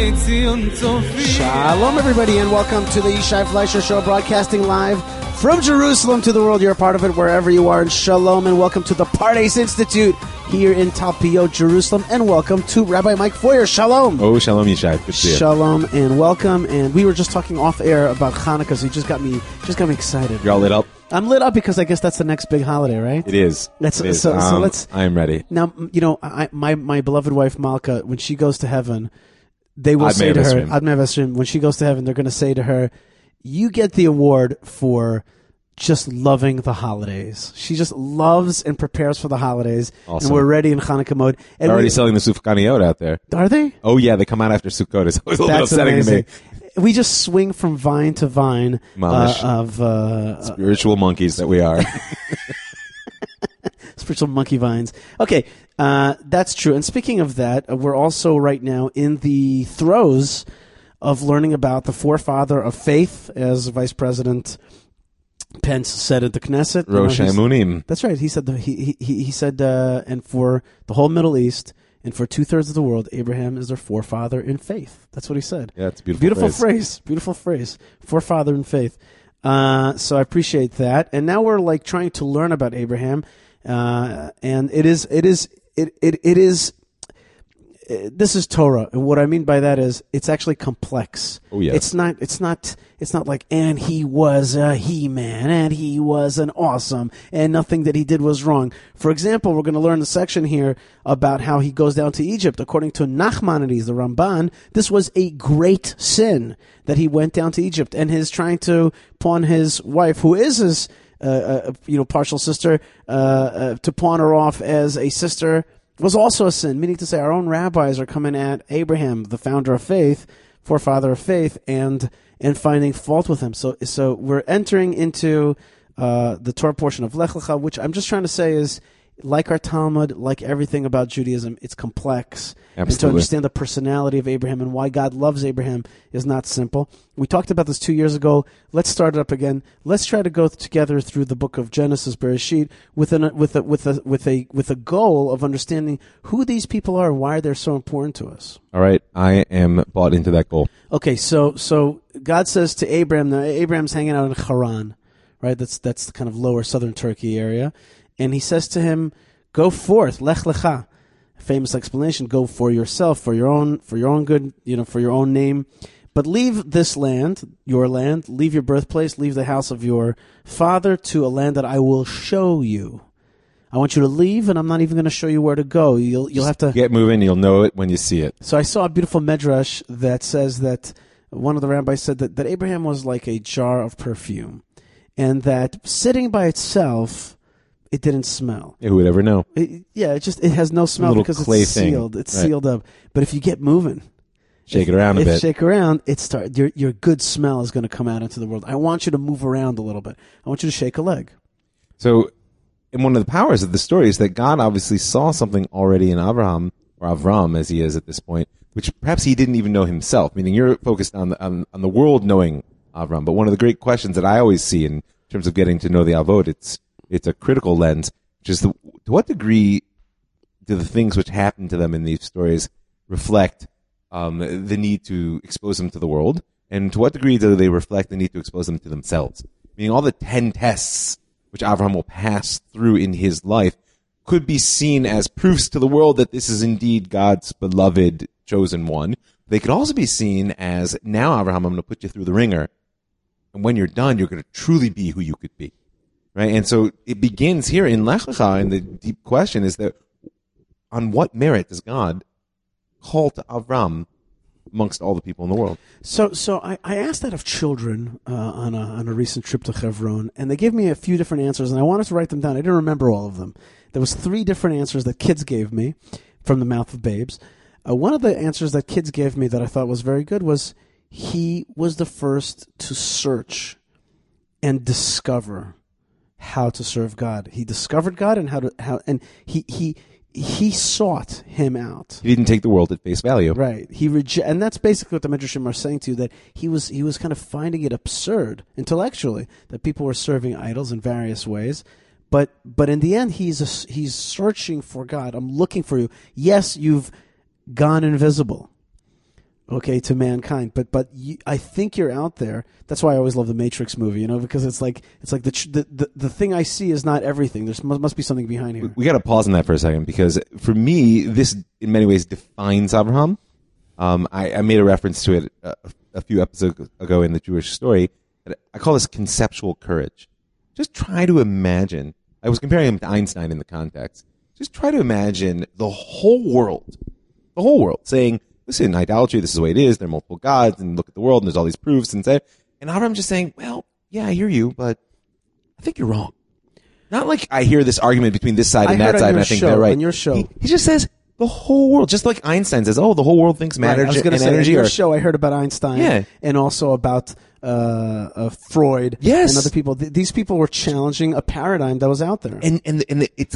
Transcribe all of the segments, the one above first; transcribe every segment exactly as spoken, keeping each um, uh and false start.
Shalom, everybody, and welcome to the Yishai Fleischer Show, broadcasting live from Jerusalem to the world. You're a part of it wherever you are. And shalom, and welcome to the Pardes Institute here in Talpiot, Jerusalem. And welcome to Rabbi Mike Feuer. Shalom. Oh, shalom, Yishai. Good to see you. Shalom, and welcome. And we were just talking off air about Hanukkah, so you just got me, just got me excited. You're all lit up? I'm lit up because I guess that's the next big holiday, right? It is. That's, it is. So, um, so let's. I am ready. Now, you know, I, my my beloved wife Malka, when she goes to heaven, they will Ad say to her, Me'avestrim. Ad Me'avestrim, when she goes to heaven, they're going to say to her, "You get the award for just loving the holidays." She just loves and prepares for the holidays, Awesome. and we're ready in Hanukkah mode. And They're already we, selling the Sufganiyot out there. Are they? Oh, yeah, they come out after Sukkot. It's always a little That's upsetting amazing. to me. We just swing from vine to vine uh, Mamish. of uh, Spiritual monkeys that we are. spiritual monkey vines. Okay, uh, that's true. And speaking of that, uh, we're also right now in the throes of learning about the forefather of faith, as Vice President Pence said at the Knesset. You know, Rosh he's- Hamunim. That's right. He said the, he he he said, uh, and for the whole Middle East and for two thirds of the world, Abraham is their forefather in faith. That's what he said. Yeah, it's a beautiful, Beautiful phrase. phrase. Beautiful phrase. Forefather in faith. Uh, so I appreciate that. And now we're like trying to learn about Abraham. Uh, and it is, it is, it, it, it is, uh, this is Torah. And what I mean by that is it's actually complex. Oh, yes. It's not, it's not, it's not like, and he was a he-man, and he was an awesome, and nothing that he did was wrong. For example, we're going to learn the section here about how he goes down to Egypt. According to Nachmanides, the Ramban, this was a great sin that he went down to Egypt, and his trying to pawn his wife, who is his, uh, uh, you know, partial sister, uh, uh, to pawn her off as a sister was also a sin, meaning to say our own rabbis are coming at Abraham, the founder of faith, forefather of faith, and and finding fault with him. So so we're entering into uh, the Torah portion of Lech Lecha, which I'm just trying to say is, like our Talmud, like everything about Judaism, it's complex. And to Absolutely. understand the personality of Abraham and why God loves Abraham is not simple. We talked about this two years ago. Let's start it up again. Let's try to go together through the book of Genesis, Bereshit, with an, with a, with a, with a, with a goal of understanding who these people are and why they're so important to us. All right, I am bought into that goal. Okay, so so God says to Abraham, now Abraham's hanging out in Haran, right? That's that's the kind of lower southern Turkey area. And he says to him, "Go forth, lech lecha." Famous explanation: go for yourself, for your own, for your own good, you know, for your own name. But leave this land, your land, leave your birthplace, leave the house of your father to a land that I will show you. I want you to leave, and I'm not even going to show you where to go. You'll you'll have to Get moving. You'll know it when you see it. So I saw a beautiful medrash that says that one of the rabbis said that, that Abraham was like a jar of perfume, and that sitting by itself, it didn't smell. Yeah, who would ever know? It, yeah, it just it has no smell little because clay it's thing. sealed. It's Right. sealed up. But if you get moving, Shake if, it around a if bit. Shake around, it start your your good smell is going to come out into the world. I want you to move around a little bit. I want you to shake a leg. So, and one of the powers of the story is that God obviously saw something already in Abraham, or Avram as he is at this point, which perhaps he didn't even know himself. Meaning you're focused on the, on, on the world knowing Avram. But one of the great questions that I always see in terms of getting to know the Avot, it's it's a critical lens, which is the, to what degree do the things which happen to them in these stories reflect um, the need to expose them to the world, and to what degree do they reflect the need to expose them to themselves? Meaning all the ten tests which Abraham will pass through in his life could be seen as proofs to the world that this is indeed God's beloved chosen one. They could also be seen as, now, Abraham, I'm going to put you through the ringer, and when you're done, you're going to truly be who you could be. Right? And so it begins here in Lech Lecha, and the deep question is that on what merit does God call to Avram amongst all the people in the world? So, so I, I asked that of children uh, on a on a recent trip to Hebron, and they gave me a few different answers, and I wanted to write them down. I didn't remember all of them. There was three different answers that kids gave me from the mouth of babes. Uh, one of the answers that kids gave me that I thought was very good was he was the first to search and discover how to serve God. He discovered God and how to how and he he he sought him out. He didn't take the world at face value. Right. He reje- and that's basically what the Midrashim are saying to you, that he was he was kind of finding it absurd intellectually that people were serving idols in various ways. But but in the end, he's a, he's searching for God. I'm looking for you. Yes, you've gone invisible. okay, to mankind. But but you, I think you're out there. That's why I always love the Matrix movie, you know, because it's like it's like the tr- the, the the thing I see is not everything. There must, must be something behind here. We got to pause on that for a second, because for me, this in many ways defines Abraham. Um, I, I made a reference to it a, a few episodes ago in the Jewish story. I call this conceptual courage. Just try to imagine. I was comparing him to Einstein in the context. Just try to imagine the whole world, the whole world saying, listen, idolatry, this is the way it is. There are multiple gods, and look at the world, and there's all these proofs. And say, and Abraham just saying, well, yeah, I hear you, but I think you're wrong. Not like I hear this argument between this side and I that heard side, on and your I think show, they're right. On your show. He, he just says the whole world, just like Einstein says, oh, the whole world thinks matter Right, I was and going to say, energy on your are... show, I heard about Einstein Yeah. and also about uh, uh, Freud Yes. and other people. Th- these people were challenging a paradigm that was out there. And and and it's,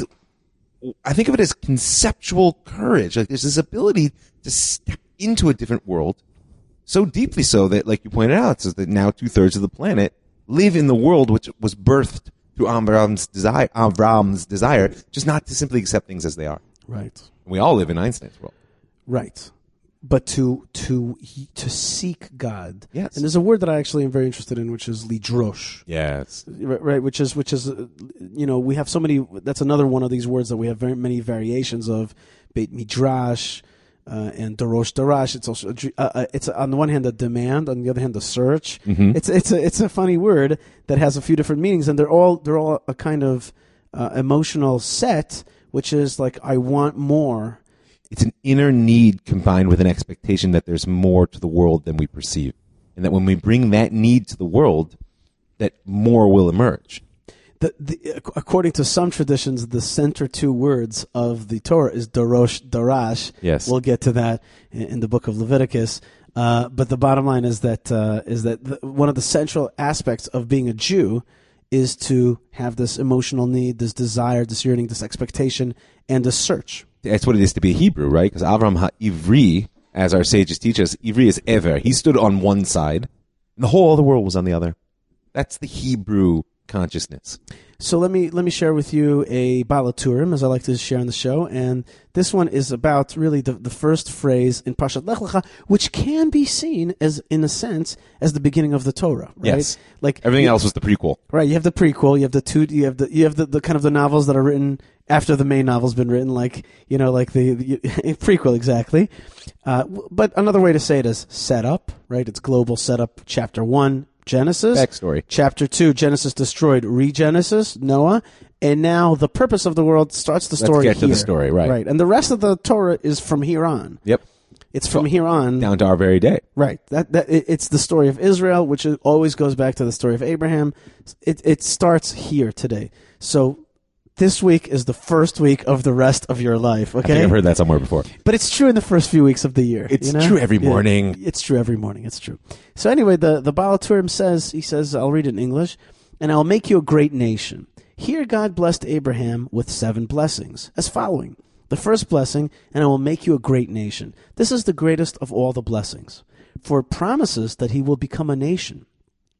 I think of it as conceptual courage. Like there's this ability to step into a different world, so deeply so that, like you pointed out, so that now two thirds of the planet live in the world which was birthed through Abraham's desire, Abraham's desire, just not to simply accept things as they are. Right. We all live in Einstein's world. Right. But to to to seek God. Yes. And there's a word that I actually am very interested in, which is lidrosh. Yes. Right, right, which is which is uh, you know, we have so many. That's another one of these words that we have very many variations of. Beit midrash uh, and darosh darash. It's also uh, uh, it's on the one hand a demand, on the other hand a search. Mm-hmm. It's it's a it's a funny word that has a few different meanings, and they're all they're all a kind of uh, emotional set, which is like I want more. It's an inner need combined with an expectation that there's more to the world than we perceive. And that when we bring that need to the world, that more will emerge. The, the, according to some traditions, the center two words of the Torah is Darosh Darash. Yes. We'll get to that in, in the book of Leviticus. Uh, but the bottom line is that uh, is that the, one of the central aspects of being a Jew is to have this emotional need, this desire, this yearning, this expectation, and this search. That's what it is to be a Hebrew, right? Because Avram HaIvri, as our sages teach us, Ivri is ever. He stood on one side, and the whole other world was on the other. That's the Hebrew consciousness. So let me let me share with you a Balaturim, as I like to share on the show, and this one is about really the, the first phrase in Parshat Lech Lecha, which can be seen as, in a sense, as the beginning of the Torah. Right? Yes. Like Everything you, else was the prequel. Right. You have the prequel. You have the two. You have the you have the, the kind of the novels that are written after the main novel's been written, like you know, like the, the prequel exactly. Uh, but another way to say it is setup. Right. It's global setup. Chapter one. Genesis. Backstory. Chapter two, Genesis destroyed, Regenesis, Noah, and now the purpose of the world starts the story Let's get here. to the story, right. Right, and the rest of the Torah is from here on. Yep. It's from here on. Down to our very day. Right. That that it, it's the story of Israel, which is, always goes back to the story of Abraham. It it starts here today. So this week is the first week of the rest of your life. Okay, I think I've heard that somewhere before. but it's true in the first few weeks of the year. It's you know? true every Yeah, morning. it's true every morning. It's true. So anyway, the the Balaturim says, he says, I'll read it in English, and I'll make you a great nation. Here God blessed Abraham with seven blessings, as following. The first blessing, and I will make you a great nation. This is the greatest of all the blessings, for it promises that he will become a nation,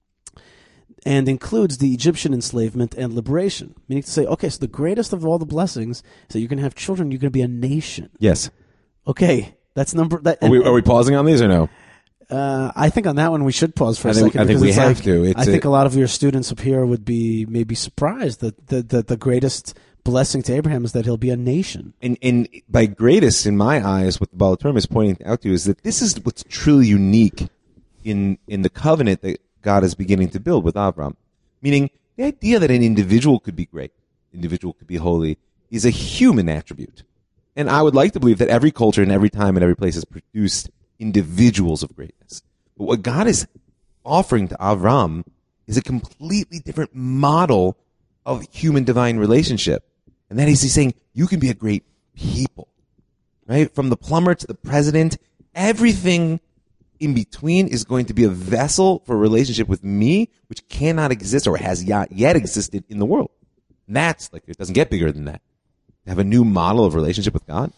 and includes the Egyptian enslavement and liberation. Meaning to say, okay, so the greatest of all the blessings is that you're going to have children, you're going to be a nation. Yes. Okay, that's number... That, Are we, are we pausing on these or no? Uh, I think on that one we should pause for a I think- second. I think because we it's have like- to. It's I think a- a lot of your students up here would be maybe surprised that the, the, the greatest blessing to Abraham is that he'll be a nation. And, and by greatest, in my eyes, what the Balaturim is pointing out to is that this is what's truly unique in in the covenant that God is beginning to build with Avram. Meaning, the idea that an individual could be great, individual could be holy, is a human attribute. And I would like to believe that every culture and every time and every place has produced individuals of greatness. But what God is offering to Avram is a completely different model of human divine relationship. And that is, he's saying, you can be a great people, right? From the plumber to the president, everything in between is going to be a vessel for a relationship with me, which cannot exist or has not yet existed in the world. And that's like, it doesn't get bigger than that. To have a new model of relationship with God.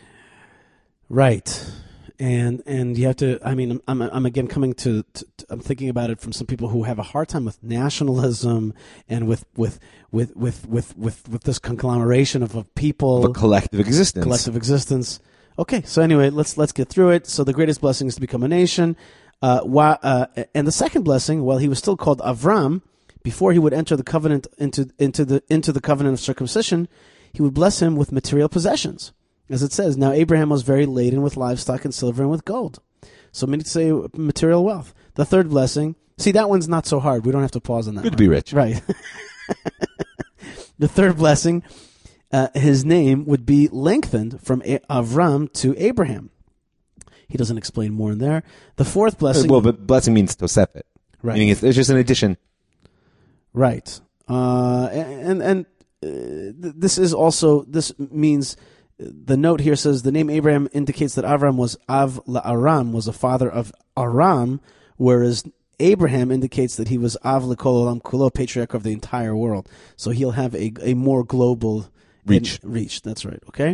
Right. And and you have to, I mean, I'm I'm again coming to, to, to, I'm thinking about it from some people who have a hard time with nationalism and with with with with with with, with this conglomeration of, of people, Of a collective existence. collective existence. Okay, so anyway, let's let's get through it. So the greatest blessing is to become a nation. Uh, while, uh, and the second blessing, while he was still called Avram, before he would enter the covenant into into the into the covenant of circumcision, he would bless him with material possessions. As it says, now Abraham was very laden with livestock and silver and with gold. So many to say material wealth. The third blessing, see, that one's not so hard. We don't have to pause on that. Good one. to be rich. Right. The third blessing, uh, his name would be lengthened from A- Avram to Abraham. He doesn't explain more in there. The fourth blessing. Well, but blessing means tosefet. Right. Meaning it's, it's just an addition. Right. Uh, and and uh, this is also, this means, the note here says the name Abraham indicates that Avram was Av La'aram, was a father of Aram, whereas Abraham indicates that he was Av L'Kol Olam Kulo, patriarch of the entire world. So he'll have a a more global Reach. In, reach. That's right. Okay.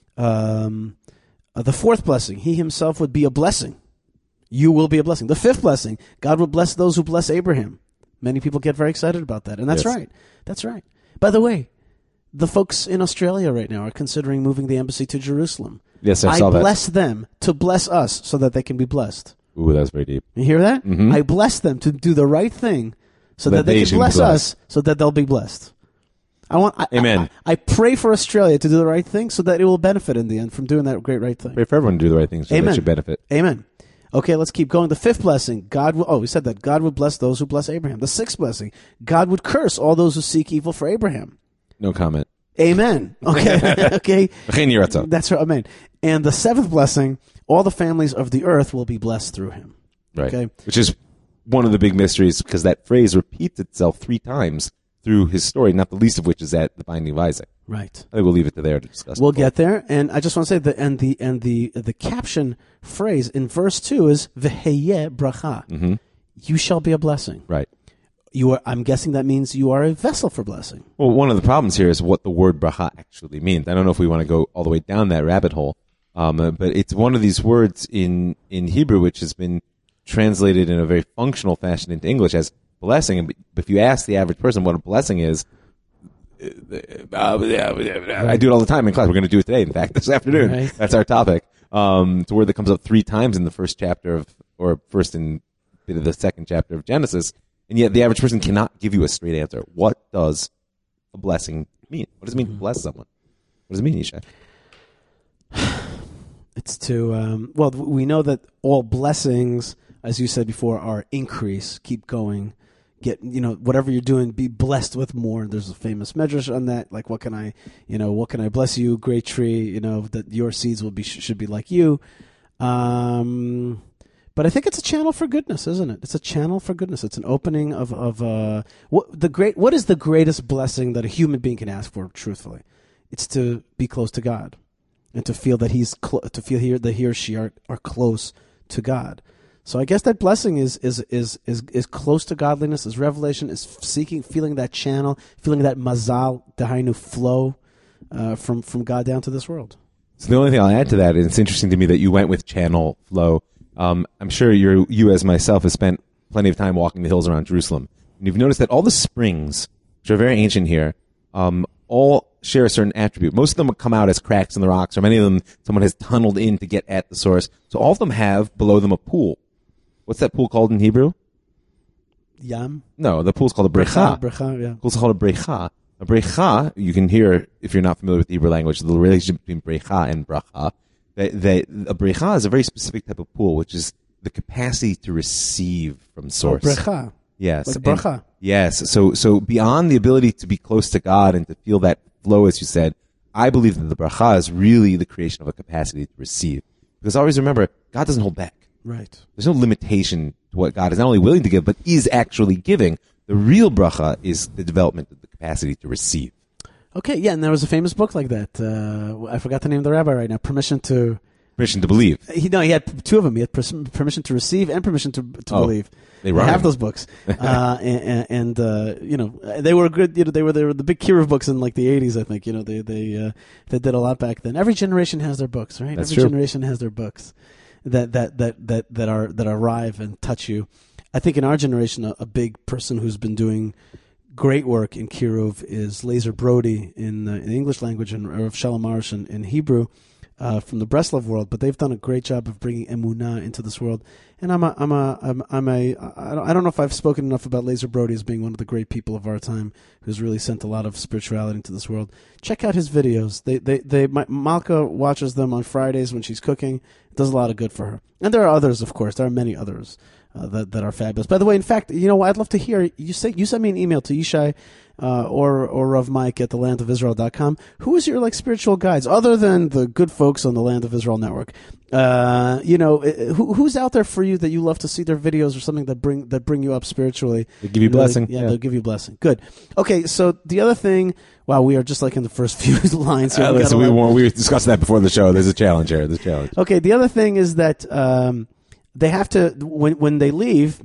Um, uh, the fourth blessing, he himself would be a blessing. You will be a blessing. The fifth blessing, God will bless those who bless Abraham. Many people get very excited about that, and that's Yes. right. That's right. By the way, the folks in Australia right now are considering moving the embassy to Jerusalem. Yes, I I saw that. bless them to bless us so that they can be blessed. Ooh, that was very deep. You hear that? Mhm. I bless them to do the right thing so That that, they, they can should be bless blessed. us so that they'll be blessed. I want. I, Amen. I, I pray for Australia to do the right thing so that it will benefit in the end from doing that great right thing. Pray for everyone to do the right things so Amen. they should benefit. Amen. Okay, let's keep going. The fifth blessing, God will, oh, we said that. God would bless those who bless Abraham. The sixth blessing, God would curse all those who seek evil for Abraham. No comment. Amen. Okay. Okay. V'chein yiratzon. That's right. Amen. And the seventh blessing, all the families of the earth will be blessed through him. Right. Okay. Which is one of the big mysteries because that phrase repeats itself three times through his story, not the least of which is at the binding of Isaac. Right. I think we'll leave it to there to discuss. We'll the get there, and I just want to say that, and the and the the caption phrase in verse two is "V'heyeh bracha." Mm-hmm. You shall be a blessing. Right. You are. I'm guessing that means you are a vessel for blessing. Well, one of the problems here is what the word bracha actually means. I don't know if we want to go all the way down that rabbit hole, um, uh, but it's one of these words in in Hebrew which has been translated in a very functional fashion into English as blessing. And if you ask the average person what a blessing is, uh, I do it all the time in class. We're going to do it today, in fact, this afternoon. Right. That's our topic. Um, it's a word that comes up three times in the first chapter of, or first in bit of the second chapter of Genesis, and yet the average person cannot give you a straight answer. What does a blessing mean? What does it mean to bless someone? What does it mean, Yishai? It's to um, well, we know that all blessings, as you said before, are increase, keep going, get, you know, whatever you're doing, be blessed with more. There's a famous medrash on that, like, what can I, you know, what can I bless you, great tree, you know, that your seeds will be should be like you. Um, but I think it's a channel for goodness, isn't it? It's a channel for goodness. It's an opening of of uh, what the great. What is the greatest blessing that a human being can ask for? Truthfully, it's to be close to God. And to feel that he's cl- to feel here that he or she are, are close to God. So I guess that blessing is is is is is close to godliness. Is revelation. Is seeking, feeling that channel, feeling that mazal, dahainu, flow uh, from from God down to this world. So the only thing I'll add to that, and it's interesting to me that you went with channel flow. Um, I'm sure you're, you as myself have spent plenty of time walking the hills around Jerusalem, and you've noticed that all the springs, which are very ancient here, um, all share a certain attribute. Most of them come out as cracks in the rocks, or many of them someone has tunneled in to get at the source. So all of them have below them a pool. What's that pool called in Hebrew? Yam. No, the pool's called a brecha. Brecha, yeah. The pool's called a brecha. A brecha, you can hear, if you're not familiar with the Hebrew language, the relationship between brecha and bracha. They, they, a brecha is a very specific type of pool, which is the capacity to receive from source. Oh, brecha. Yes. Like and- bracha. Yes. So, so beyond the ability to be close to God and to feel that flow, as you said, I believe that the bracha is really the creation of a capacity to receive. Because always remember, God doesn't hold back. Right. There's no limitation to what God is not only willing to give, but is actually giving. The real bracha is the development of the capacity to receive. Okay, yeah, and there was a famous book like that. Uh, I forgot the name of the rabbi right now. Permission to. Permission to believe. He no, he had two of them. He had pers- permission to receive and permission to to Oh, believe. they I rhyme. have those books, uh, and, and uh, you know they were good. You know they were they were the big Kiruv books in like the eighties. I think you know they they uh, they did a lot back then. Every generation has their books, right? That's Every true. generation has their books that that that that that are that arrive and touch you. I think in our generation, a, a big person who's been doing great work in Kiruv is Lazer Brody in, uh, in the English language and Rav Shalom Arush in, in Hebrew. uh, from the Breslov world, but they've done a great job of bringing emunah into this world. And I'm a, I'm a, I'm, I'm a, I don't, I don't know if I've spoken enough about Lazer Brody as being one of the great people of our time, who's really sent a lot of spirituality into this world. Check out his videos. They, they, they. My, Malka watches them on Fridays when she's cooking. It does a lot of good for her. And there are others, of course. There are many others uh, that that are fabulous. By the way, in fact, you know, I'd love to hear you say. You send me an email to Yishai uh, or or Rav Mike at the land of israel dot com. Who is your like spiritual guides other than the good folks on the Land of Israel network? Uh, you know, who, who's out there for you that you love to see their videos or something that bring that bring you up spiritually? They give you really, blessing. Yeah, yeah, they'll give you blessing. Good. Okay, so the other thing. Wow, we are just like in the first few lines here. Uh, we listen, we, let, we discussed that before the show. There's a challenge here. There's a challenge. Okay, the other thing is that um, they have to when when they leave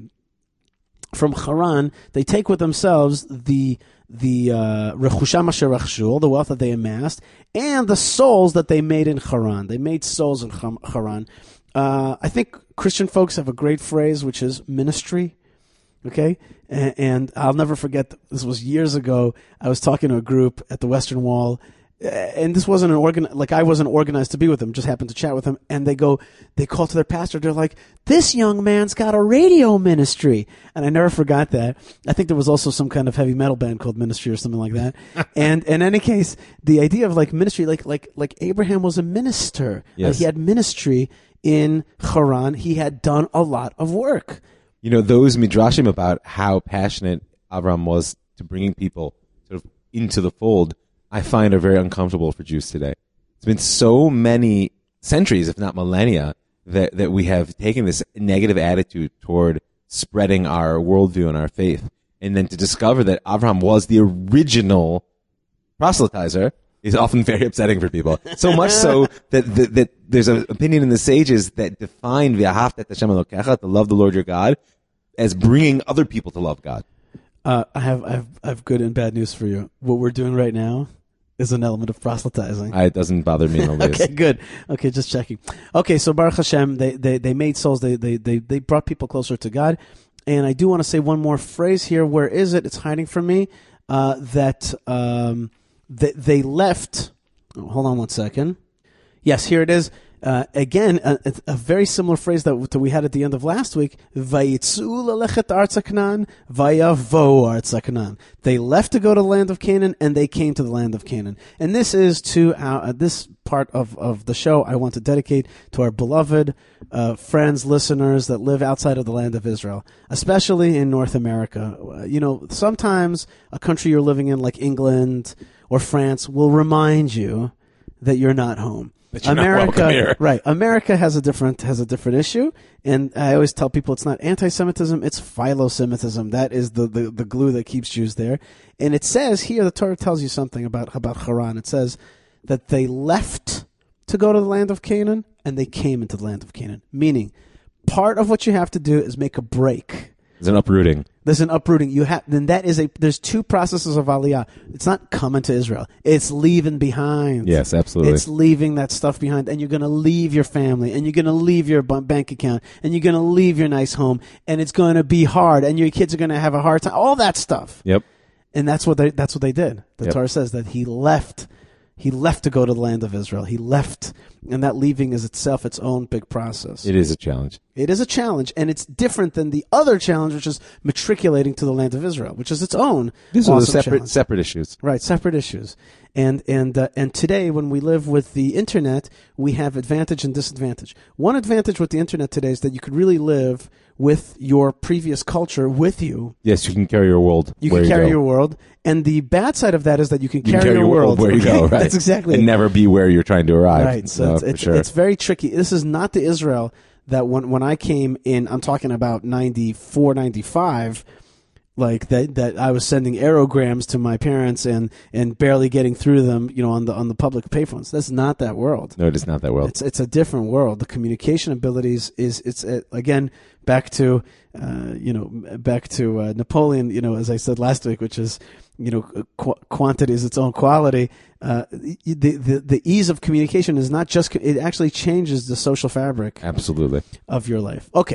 from Haran, they take with themselves the the rechusham asher rachshu, the wealth that they amassed, and the souls that they made in Haran. They made souls in Haran. Uh, I think Christian folks have a great phrase, which is ministry. Okay, and, and I'll never forget. This was years ago. I was talking to a group at the Western Wall, and this wasn't an organ. Like I wasn't organized to be with them. Just happened to chat with them, and they go, they call to their pastor. They're like, "This young man's got a radio ministry," and I never forgot that. I think there was also some kind of heavy metal band called Ministry or something like that. And in any case, the idea of like ministry, like like like Abraham was a minister. Yes. Uh, he had ministry in Haran. He had done a lot of work. You know, those midrashim about how passionate Avram was to bringing people sort of into the fold, I find are very uncomfortable for Jews today. It's been so many centuries, if not millennia, that, that we have taken this negative attitude toward spreading our worldview and our faith. And then to discover that Avram was the original proselytizer is often very upsetting for people. So much so that, that, that there's an opinion in the sages that define v'ahavta et Hashem Elokecha, to love the Lord your God, as bringing other people to love God. Uh, I have, I have, I have good and bad news for you. What we're doing right now is an element of proselytizing. I, it doesn't bother me in the least. Okay, good. Okay, just checking. Okay, so Baruch Hashem, they, they, they made souls. They, they, they, they brought people closer to God. And I do want to say one more phrase here. Where is it? It's hiding from me. Uh, that, um, They, they left. Oh, hold on one second. Yes, here it is. Uh, again, a, a very similar phrase that, that we had at the end of last week. Vayitzu lelechet artza Canaan, vayavo artza Canaan. They left to go to the land of Canaan, and they came to the land of Canaan. And this is to our, uh, this part of, of the show I want to dedicate to our beloved uh, friends, listeners that live outside of the land of Israel, especially in North America. Uh, you know, sometimes a country you're living in, like England or France, will remind you that you're not home. That you're America, not welcome here. right? America has a different has a different issue, and I always tell people it's not anti-Semitism; it's philo-Semitism. That is the, the, the glue that keeps Jews there. And it says here, the Torah tells you something about about Haran. It says that they left to go to the land of Canaan, and they came into the land of Canaan. Meaning, part of what you have to do is make a break. It's an uprooting. There's an uprooting. You have then that is a. There's two processes of aliyah. It's not coming to Israel. It's leaving behind. Yes, absolutely. It's leaving that stuff behind, and you're going to leave your family, and you're going to leave your bank account, and you're going to leave your nice home, and it's going to be hard, and your kids are going to have a hard time. All that stuff. Yep. And that's what they. That's what they did. The Yep. Torah says that he left. He left to go to the land of Israel. He left, and that leaving is itself its own big process. It is a challenge. It is a challenge, and it's different than the other challenge, which is matriculating to the land of Israel, which is its own These are the awesome separate challenge. separate issues. Right, separate issues. And and uh, and today, when we live with the internet, we have advantage and disadvantage. One advantage with the internet today is that you could really live with your previous culture with you. Yes, you can carry your world. You where can you carry go. your world, and the bad side of that is that you can You carry, can carry your world where you go. Right. That's exactly and it. never be where you're trying to arrive. Right. So No, it's, for it's, sure. it's very tricky. This is not the Israel that when when I came in, I'm talking about ninety-four, ninety-five, like that that I was sending aerograms to my parents and, and barely getting through them, you know, on the on the public payphones. That's not that world. No, it is not that world. It's it's a different world. The communication abilities is it's uh, again back to uh, you know back to uh, Napoleon. You know, as I said last week, which is you know qu- quantity is its own quality. Uh, the, the the ease of communication is not just it actually changes the social fabric Absolutely. of your life. Okay.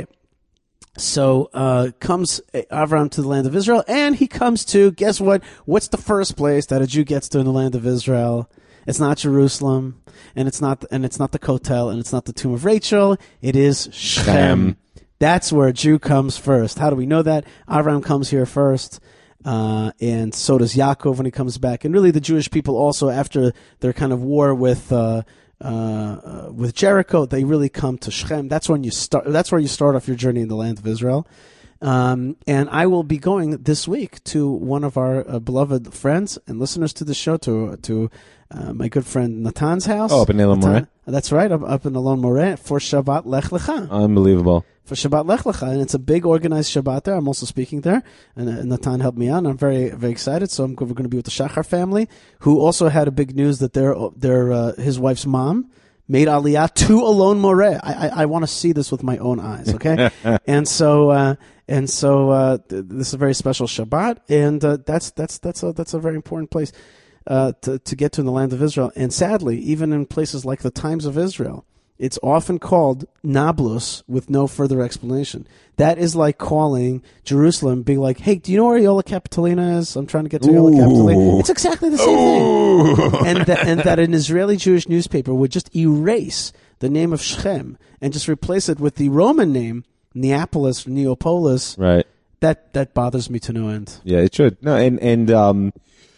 So uh, comes Avram to the land of Israel, and he comes to, guess what? What's the first place that a Jew gets to in the land of Israel? It's not Jerusalem, and it's not and it's not the Kotel, and it's not the tomb of Rachel. It is Shechem. Shechem. That's where a Jew comes first. How do we know that? Abraham comes here first, uh, and so does Yaakov when he comes back. And really, the Jewish people also, after their kind of war with uh, uh, uh, with Jericho, they really come to Shechem. That's when you start. That's where you start off your journey in the land of Israel. Um, and I will be going this week to one of our uh, beloved friends and listeners to the show, to to uh, my good friend Natan's house. Oh, up in Elon Moreh. That's right, up, up in Elon Moreh for Shabbat Lech Lecha. Unbelievable. For Shabbat Lech Lecha, and it's a big organized Shabbat there. I'm also speaking there, and uh, Natan helped me out, and I'm very, very excited. So I'm, we're going to be with the Shachar family, who also had a big news that their, their uh, his wife's mom made Aliyah to Elon Moreh. I, I, I want to see this with my own eyes, okay? and so, uh, and so uh, th- this is a very special Shabbat, and uh, that's that's that's a that's a very important place uh, to to get to in the land of Israel. And sadly, even in places like the Times of Israel, it's often called Nablus with no further explanation. That is like calling Jerusalem, being like, hey, do you know where Yola Capitolina is? I'm trying to get to Yola Capitolina. It's exactly the same Ooh. thing. And that, and that an Israeli Jewish newspaper would just erase the name of Shechem and just replace it with the Roman name, Neapolis, Neapolis. Right. That that bothers me to no end. Yeah, it should. No, and and um,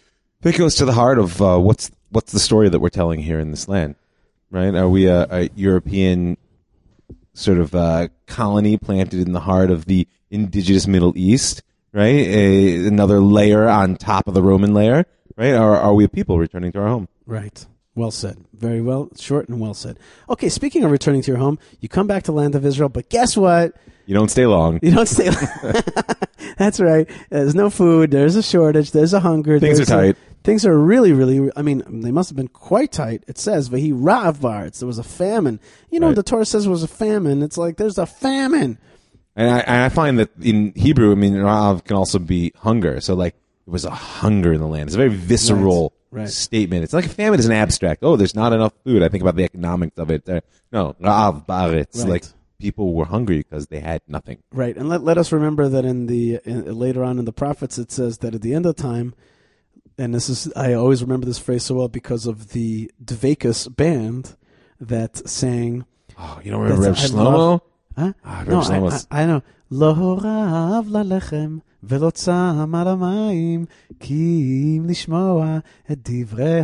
it goes to the heart of uh, what's what's the story that we're telling here in this land. Right? Are we a, a European sort of uh, colony planted in the heart of the indigenous Middle East? Right? A, another layer on top of the Roman layer? Right? Or are we a people returning to our home? Right. Well said. Very well. Short and well said. Okay, speaking of returning to your home, you come back to the land of Israel, but guess what? You don't stay long. You don't stay long. That's right. There's no food. There's a shortage. There's a hunger. Things are tight. A, things are really, really, I mean, they must have been quite tight. It says, Vahi Rav Baretz. There was a famine. You know, Right. the Torah says it was a famine. It's like, there's a famine. And I, and I find that in Hebrew, I mean, Rav can also be hunger. So, like, it was a hunger in the land. It's a very visceral Right, right. statement. It's like a famine is an abstract. Oh, there's not enough food. I think about the economics of it. Uh, no, Rav Baretz. Right. Like, people were hungry because they had nothing. Right. And let, let us remember that in the, in, later on in the prophets, it says that at the end of time, and this is, I always remember this phrase so well because of the Dveikus band that sang. Oh, you don't remember Reb That's- I Shlomo? love- Huh? Ah, No, Reb I, Shlomo's- I, I know. לא רב ללחם ולא צם על המים כי אם לשמוע את דברי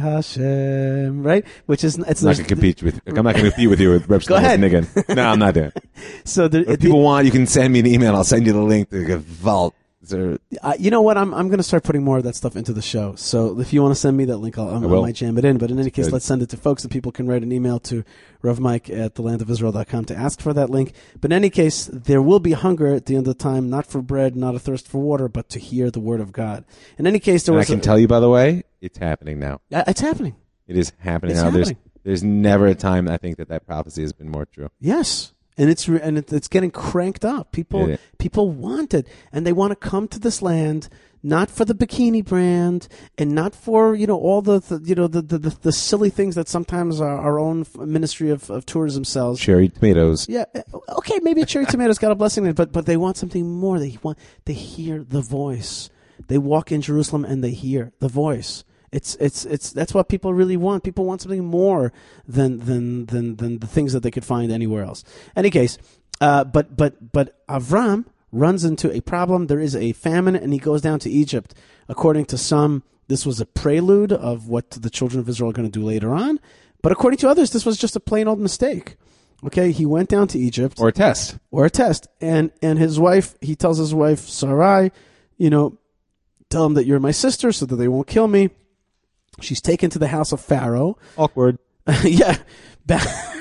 השם. Right? Which is, it's I'm not going to compete with. I'm not going to compete with you with Reb Go Shlomo's ahead. niggin. No, I'm not doing it. So the, If people want, you can send me an email. I'll send you the link to the vault. There- Uh, you know what? I'm I'm going to start putting more of that stuff into the show. So if you want to send me that link, I'll, I'll, I will. might jam it in. But in any case, Good. let's send it to folks, and people can write an email to Rav Mike at the land of israel dot com to ask for that link. But in any case, there will be hunger at the end of the time, not for bread, not a thirst for water, but to hear the word of God. In any case, there And I was can a, tell you, by the way, it's happening now. Uh, it's happening. It is happening It's now. happening. There's there's never a time I think that that prophecy has been more true. Yes. And it's re- and it, it's getting cranked up. People Yeah. people want it, and they want to come to this land not for the bikini brand and not for you know all the, the you know the, the the silly things that sometimes our, our own f- Ministry of, of Tourism sells. Cherry tomatoes. Yeah, okay, maybe a cherry tomato's got a blessing in it, but but they want something more. They want they hear the voice. They walk in Jerusalem and they hear the voice. It's it's it's that's what people really want. People want something more than than than than the things that they could find anywhere else. Any case, uh, but but but Avram runs into a problem. There is a famine, and he goes down to Egypt. According to some, this was a prelude of what the children of Israel are going to do later on. But according to others, this was just a plain old mistake. Okay, he went down to Egypt Or a test. or a test, and and his wife, he tells his wife Sarai, you know, tell him that you're my sister, so that they won't kill me. She's taken to the house of Pharaoh. Awkward. yeah. Ba-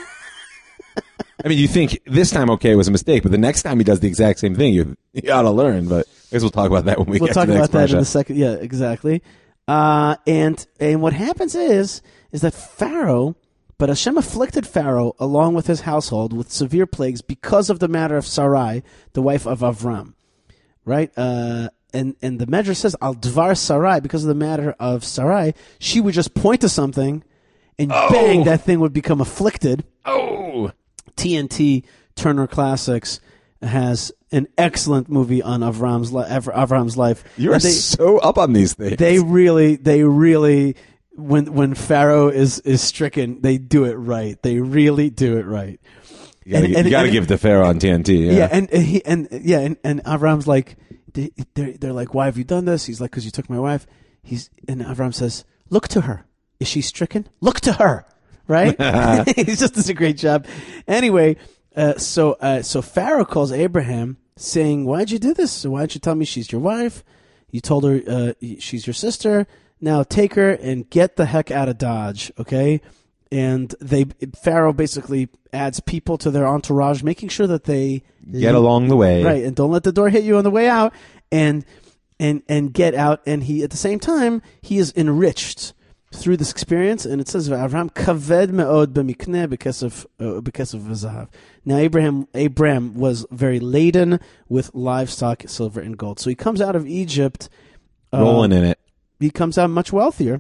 I mean, you think this time, okay, it was a mistake, but the next time he does the exact same thing, you, you ought to learn. But I guess we'll talk about that when we we'll get talk to the about next that in parsha. a second. Yeah, exactly. Uh, and and what happens is is that Pharaoh, but Hashem afflicted Pharaoh along with his household with severe plagues because of the matter of Sarai, the wife of Avram. Right? Uh, and, and the Medrash says, Al Dvar Sarai, because of the matter of Sarai, she would just point to something, and Oh. bang, that thing would become afflicted. Oh! T N T Turner Classics has an excellent movie on Avram's, li- Av- Avram's life. You're And they, so up on these things. they really, they really when when Pharaoh is is stricken, they do it right. They really do it right. You gotta, And- you and- gotta and- give the Pharaoh on T N T. Yeah, Yeah, and, and he and yeah, and, and Avram's like, they, they're they're like, why have you done this? He's like, because you took my wife. He's and Avram says, look to her. Is she stricken? Look to her. Right? He just does a great job. Anyway, uh, so uh, so Pharaoh calls Abraham, saying, why'd you do this? Why'd you tell me she's your wife? You told her uh, she's your sister. Now take her and get the heck out of Dodge, okay? And they Pharaoh basically adds people to their entourage, making sure that they get along the way, right, and don't let the door hit you on the way out, and and and get out. And he at the same time he is enriched through this experience, and it says Avraham kaved meod b'mikneh because of uh, because of zahav. Now Abraham Abraham was very laden with livestock, silver and gold. So he comes out of Egypt, uh, rolling in it. He comes out much wealthier.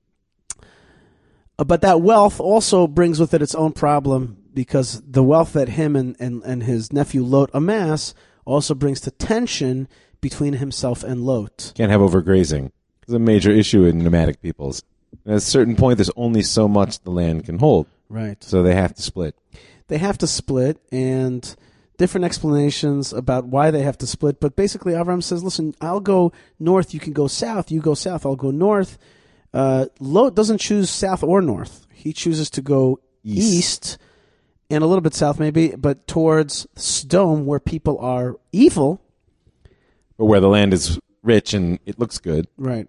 Uh, but that wealth also brings with it its own problem, because the wealth that him and, and, and his nephew Lot amass also brings to tension between himself and Lot. Can't have overgrazing. It's a major issue in nomadic peoples. At a certain point, there's only so much the land can hold. Right. So they have to split. They have to split, and different explanations about why they have to split. But basically, Avram says, listen, I'll go north, you can go south. You go south, I'll go north. Uh, Lot doesn't choose south or north. He chooses to go East. east and a little bit south maybe, but towards Sodom, where people are evil. But where the land is rich and it looks good. Right.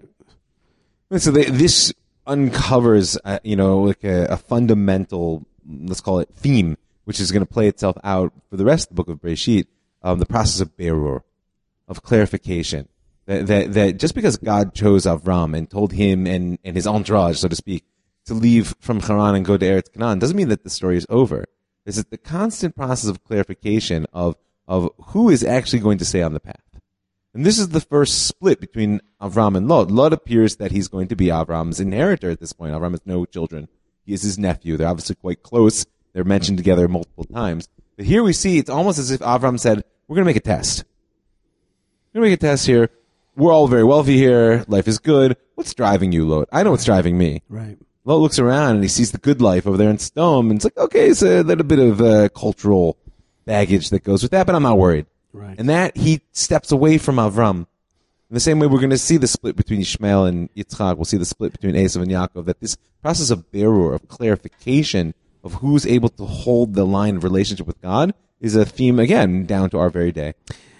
And so they, this uncovers, uh, you know, like a, a fundamental, let's call it theme, which is going to play itself out for the rest of the book of Bereshit, um, the process of berur, of clarification. That, that, that just because God chose Avram and told him and, and his entourage, so to speak, to leave from Haran and go to Eretz Canaan doesn't mean that the story is over. It's the constant process of clarification of, of who is actually going to stay on the path. And this is the first split between Avram and Lot. Lot appears that he's going to be Avram's inheritor at this point. Avram has no children. He is his nephew. They're obviously quite close. They're mentioned together multiple times. But here we see it's almost as if Avram said, we're going to make a test. We're going to make a test here. We're all very wealthy here. Life is good. What's driving you, Lot? I know what's driving me. Right. Lot looks around and he sees the good life over there in Sodom. And it's like, okay, it's a little bit of uh, cultural baggage that goes with that, but I'm not worried. Right. And that he steps away from Avram. In the same way, we're going to see the split between Ishmael and Yitzchak. We'll see the split between Esav and Yaakov. That this process of berur, of clarification, of who's able to hold the line of relationship with God, is a theme again down to our very day.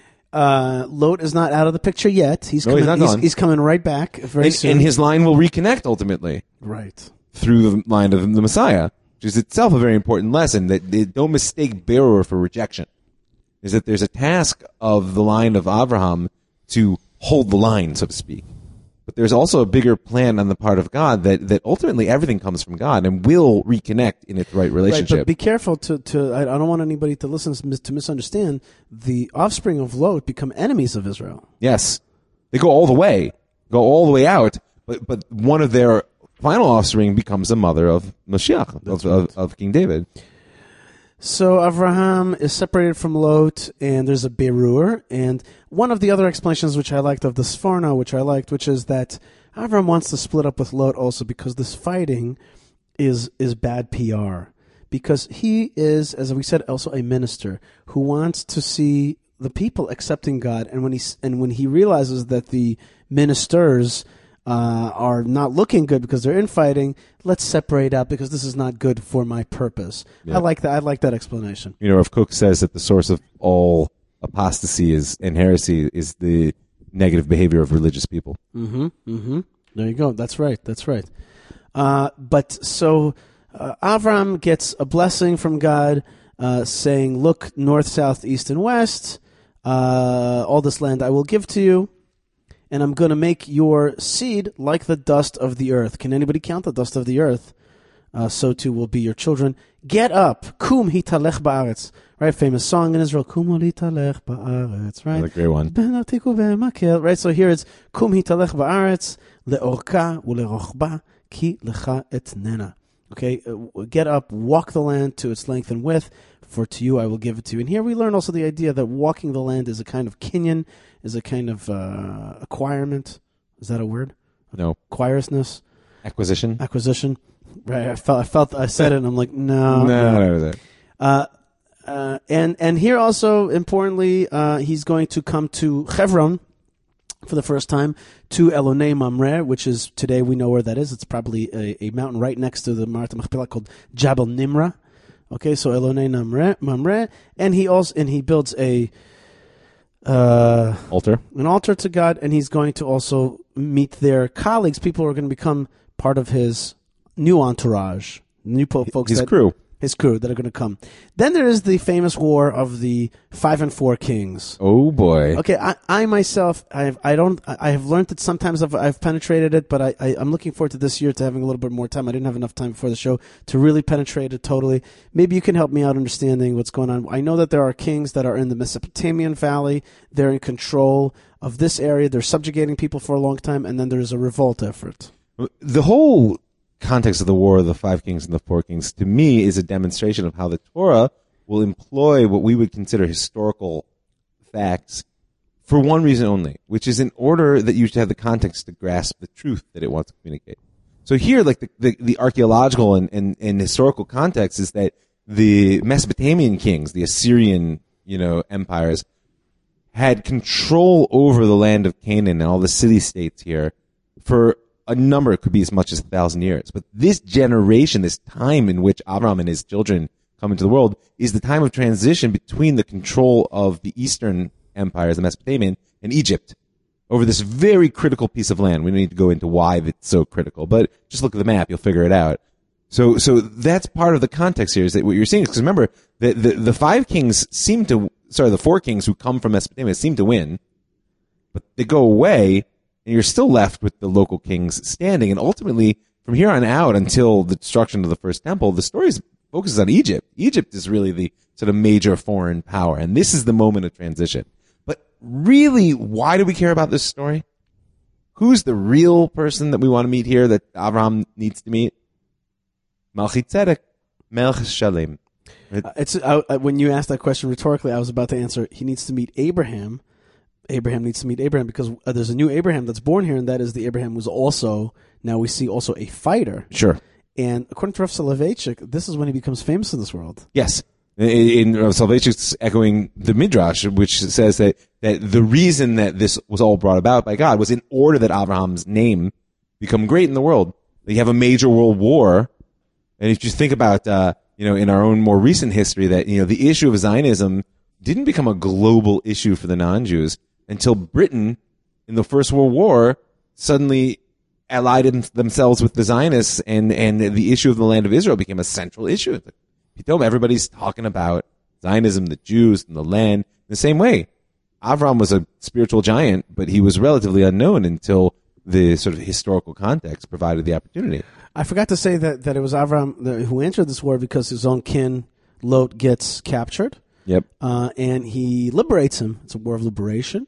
Uh, Lot is not out of the picture yet. He's No, coming. he's not he's, gone. he's coming right back very And, soon. and his line will reconnect ultimately right. through the line of the Messiah, which is itself a very important lesson. That they don't mistake berur for rejection. Is that there's a task of the line of Abraham to hold the line, so to speak. But there's also a bigger plan on the part of God that, that ultimately everything comes from God and will reconnect in its right relationship. Right, but be careful to, to I, I don't want anybody to listen to misunderstand. The offspring of Lot become enemies of Israel. Yes. They go all the way, go all the way out, but, but one of their final offspring becomes the mother of Mashiach, of, of, of King David. So Avraham is separated from Lot, and there's a berur. And one of the other explanations which I liked of the Sforno, which I liked, which is that Avraham wants to split up with Lot also because this fighting is is bad P R. Because he is, as we said, also a minister who wants to see the people accepting God. And when he and when he realizes that the ministers uh, are not looking good because they're infighting, let's separate out because this is not good for my purpose. Yeah. I like that. I like that explanation. You know, Rav Kook says that the source of all apostasy is and heresy is the negative behavior of religious people. Mm-hmm. Mm-hmm. There you go. That's right. That's right. Uh, but so uh, Avram gets a blessing from God, uh, saying, "Look, north, south, east, and west. Uh, all this land I will give to you, and I'm going to make your seed like the dust of the earth." Can anybody count the dust of the earth? Uh, so too will be your children. Get up, kum hitalech ba'aretz. Right, famous song in Israel. Kum hitalech ba'aretz. Right, That's a great one. Right, so here it's kum hitalech ba'aretz leorka ulerochba ki lecha etnena. Okay, uh, get up, walk the land to its length and width, for to you I will give it to you. And here we learn also the idea that walking the land is a kind of kinyan, is a kind of uh, acquirement. Is that a word? No. Acquirousness. Acquisition? Acquisition. Right. I felt, I felt, I said it and I'm like, no. No, no, no. Uh, uh, and, and here also, importantly, uh, he's going to come to Hebron for the first time, to Elonei Mamre, which is, today we know where that is. It's probably a, a mountain right next to the Marat Machpelah called Jabal Nimra. Okay, so Elonei Mamre, Mamre, and he also, and he builds a, uh, altar. An altar to God, and he's going to also meet their colleagues, people who are going to become part of his new entourage, new po- folks. His that, crew. His crew that are going to come. Then there is the famous war of the five and four kings. Oh boy. Okay, I, I myself, I have, I don't, I have learned that sometimes I've, I've penetrated it, but I, I, I'm looking forward to this year to having a little bit more time. I didn't have enough time before the show to really penetrate it totally. Maybe you can help me out understanding what's going on. I know that there are kings that are in the Mesopotamian Valley. They're in control of this area. They're subjugating people for a long time, and then there's a revolt effort. The whole context of the War of the Five Kings and the Four Kings, to me, is a demonstration of how the Torah will employ what we would consider historical facts for one reason only, which is in order that you should have the context to grasp the truth that it wants to communicate. So here, like the, the, the archaeological and, and, and historical context is that the Mesopotamian kings, the Assyrian, you know, empires, had control over the land of Canaan and all the city-states here for a number, it could be as much as a thousand years. But this generation, this time in which Abraham and his children come into the world, is the time of transition between the control of the Eastern empires, the Mesopotamian, and Egypt, over this very critical piece of land. We don't need to go into why it's so critical, but just look at the map, you'll figure it out. So, so that's part of the context here, is that what you're seeing, because remember, the, the, the five kings seem to, sorry, the four kings who come from Mesopotamia seem to win, but they go away, and you're still left with the local kings standing. And ultimately, from here on out until the destruction of the first temple, the story focuses on Egypt. Egypt is really the sort of major foreign power, and this is the moment of transition. But really, why do we care about this story? Who's the real person that we want to meet here, that Abraham needs to meet? Melchizedek, Melch Shalem. Uh, it's uh, when you asked that question rhetorically, I was about to answer, he needs to meet Abraham. Abraham needs to meet Abraham because uh, there's a new Abraham that's born here, and that is the Abraham who's also, now we see, also a fighter. Sure. And according to Rav Soloveitchik, this is when he becomes famous in this world. Yes. In, in Rav Soloveitchik's echoing the Midrash, which says that, that the reason that this was all brought about by God was in order that Abraham's name become great in the world. You have a major world war, and if you think about, uh, you know, in our own more recent history, that, you know, the issue of Zionism didn't become a global issue for the non-Jews until Britain, in the First World War, suddenly allied themselves with the Zionists, and, and the issue of the land of Israel became a central issue. Everybody's talking about Zionism, the Jews, and the land. In the same way, Avram was a spiritual giant, but he was relatively unknown until the sort of historical context provided the opportunity. I forgot to say that, that it was Avram who entered this war because his own kin, Lot, gets captured. Yep. Uh, and he liberates him. It's a war of liberation.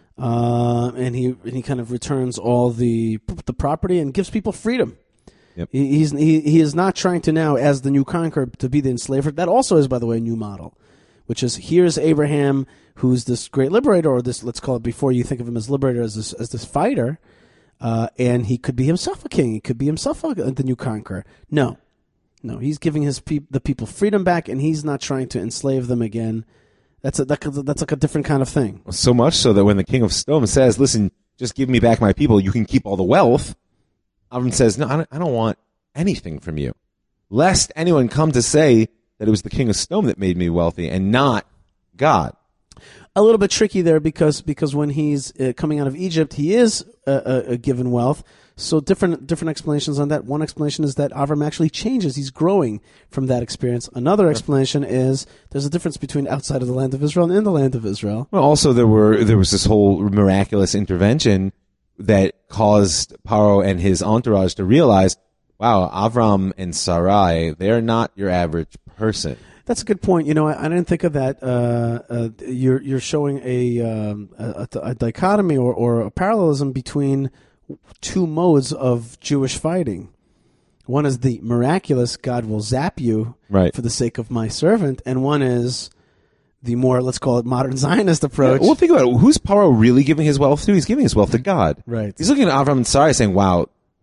Uh, and he and he kind of returns all the the property and gives people freedom. Yep. He, he's he, he is not trying to now, as the new conqueror, to be the enslaver. That also is, by the way, a new model, which is here's Abraham, who's this great liberator, or this, let's call it, before you think of him as liberator, as this as this fighter, uh, and he could be himself a king. He could be himself a, the new conqueror. No, no, he's giving his pe- the people freedom back, and he's not trying to enslave them again. That's a, that, that's like a different kind of thing. So much so that when the king of Sodom says, listen, just give me back my people, you can keep all the wealth, Avram says, no, I don't, I don't want anything from you. Lest anyone come to say that it was the king of Sodom that made me wealthy and not God. A little bit tricky there because because when he's uh, coming out of Egypt, he is uh, uh, given wealth. So different different explanations on that. One explanation is that Avram actually changes. He's growing from that experience. Another explanation is there's a difference between outside of the land of Israel and in the land of Israel. Well, also there were there was this whole miraculous intervention that caused Paro and his entourage to realize, wow, Avram and Sarai, they're not your average person. That's a good point. You know, I, I didn't think of that. Uh, uh, you're you're showing a, um, a a dichotomy or, or a parallelism between two modes of Jewish fighting. One is the miraculous, God will zap you right. for the sake of my servant, and one is the more, let's call it, modern Zionist approach. Yeah, well, think about it. Who's Paro really giving his wealth to? He's giving his wealth to God. Right. He's looking at Avram and Sarai saying, wow,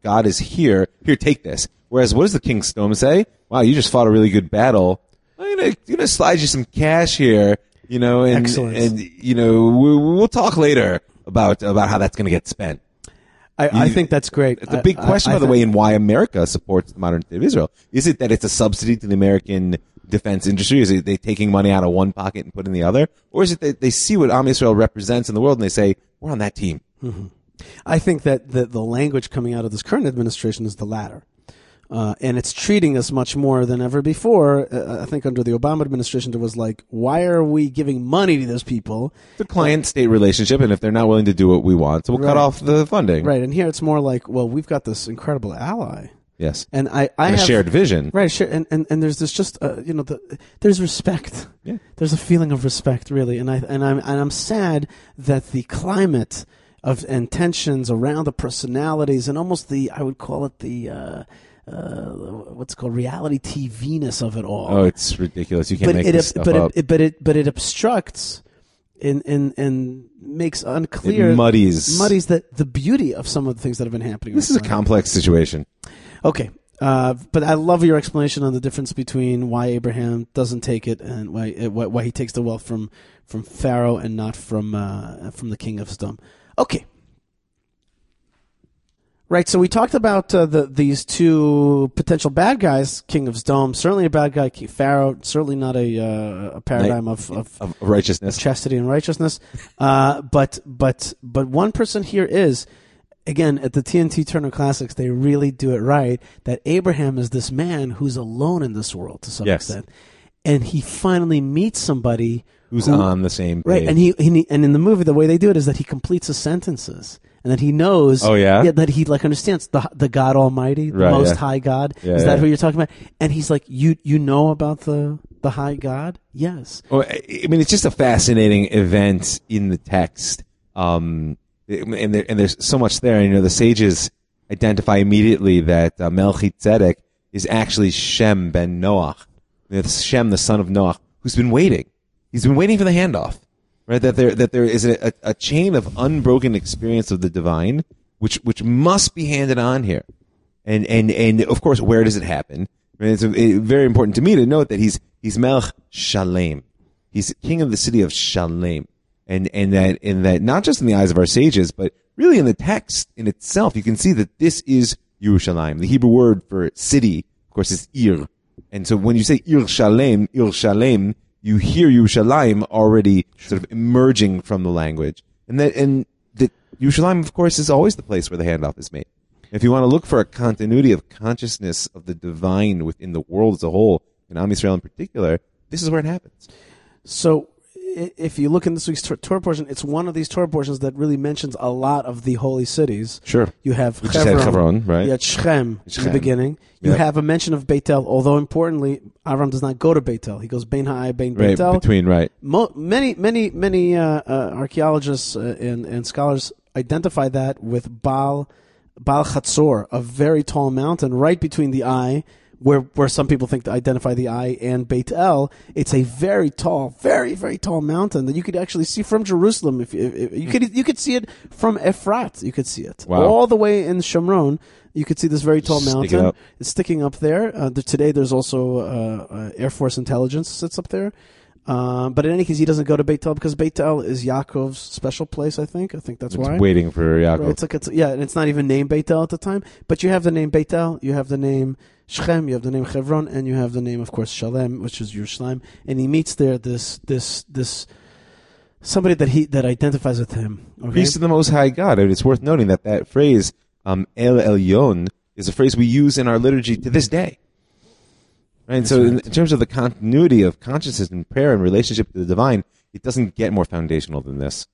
God is here. Here, take this. Whereas, what does the King Stone say? Wow, you just fought a really good battle. I'm gonna, gonna slide you some cash here, you know, and Excellent. and you know we'll, we'll talk later about about how that's going to get spent. I, I You- think that's great. It's a big I- question, I, by the I way, think- in why America supports the modern state of Israel. Is it that it's a subsidy to the American defense industry? Is it they taking money out of one pocket and put in the other? Or is it that they see what Am Yisrael represents in the world and they say, we're on that team? I think that the, the language coming out of this current administration is the latter. Uh, and it's treating us much more than ever before. Uh, I think under the Obama administration, there was like, why are we giving money to those people? It's a client-state relationship, and if they're not willing to do what we want, so we'll cut Right. off the funding. Right. And here it's more like, well, we've got this incredible ally. Yes. And I, I And a have, shared vision. Right. Sure. And, and, and there's this just, uh, you know, the, there's respect. Yeah. There's a feeling of respect, really. And I, and I'm, and I'm sad that the climate of, and tensions around the personalities and almost the, I would call it the, uh, uh, what's called reality T V-ness of it all. Oh, it's ridiculous. You can't but make it, this stuff but up. it, but it, but it obstructs and, and, and makes unclear, It muddies. muddies the, the beauty of some of the things that have been happening. This is a recently. complex situation. Okay. Uh, but I love your explanation on the difference between why Abraham doesn't take it and why uh, why, why he takes the wealth from, from Pharaoh and not from uh, from the king of Sodom. Okay. Right, so we talked about uh, the these two potential bad guys, King of Sodom, certainly a bad guy, King Pharaoh, certainly not a uh, a paradigm of, of Of righteousness. chastity and righteousness. Uh, but but but one person here is, again, at the T N T Turner Classics, they really do it right, that Abraham is this man who's alone in this world to some Yes. extent. And he finally meets somebody Who's who- on the same page. right, and he, and he and in the movie the way they do it is that he completes his sentences. And that he knows, Oh, yeah? that he like understands the the God Almighty, the Right, Most yeah. High God. Yeah, is that yeah. who you're talking about? And he's like, you you know about the the High God? Yes. Well, I I mean, it's just a fascinating event in the text, um, and, there, and there's so much there. You know, the sages identify immediately that uh, Melchizedek is actually Shem ben Noach, it's Shem, the son of Noach, who's been waiting. He's been waiting for the handoff, right? That there that there is a, a, a chain of unbroken experience of the divine, which which must be handed on here, and and and of course, where does it happen? I mean, it's a, it, very important to me to note that he's he's Melech Shalem. He's king of the city of Shalem. And and that in that not just in the eyes of our sages, but really in the text in itself, you can see that this is Yerushalayim. The Hebrew word for city, of course, is Ir. And so when you say Ir Shalem, Ir Shalem, you hear Yerushalayim already sort of emerging from the language. And that and that Yerushalayim, of course, is always the place where the handoff is made. If you want to look for a continuity of consciousness of the divine within the world as a whole, and Am Yisrael in particular, this is where it happens. So i- if you look in this week's Tor- Torah portion, it's one of these Torah portions that really mentions a lot of the holy cities. Sure. You have We just had Hebron, right? You had Shechem, in the Shechem. beginning. You Yep. have a mention of Beitel, although importantly, Avram does not go to Beitel. He goes Bein Ha'ai, Bein Right, Beitel. between, right. Mo- many, many, many uh, uh, archaeologists uh, and, and scholars identify that with Baal, Baal Chatzor, a very tall mountain right between the eye, where where some people think to identify the eye, and Beit El. It's a very tall, very, very tall mountain that you could actually see from Jerusalem. If, if, if you could, you could see it from Efrat. You could see it Wow. all the way in Shomron. You could see this very tall Sticking mountain. up. It's sticking up there. Uh, the, today, there's also uh, uh, Air Force intelligence sits up there. Um, but in any case, he doesn't go to Beit El because Beit El is Yaakov's special place. I think. I think that's It's why. waiting for Yaakov. Right, it's like it's yeah, and it's not even named Beit El at the time. But you have the name Beit El, you have the name Shechem, you have the name Hebron, and you have the name, of course, Shalem, which is Yerushalayim. And he meets there this this this somebody that he that identifies with him. Okay? Priest of the Most High God. And it's worth noting that that phrase, um, El Elyon, is a phrase we use in our liturgy to this day. Right? And so in, in terms of the continuity of consciousness and prayer and relationship to the divine, it doesn't get more foundational than this.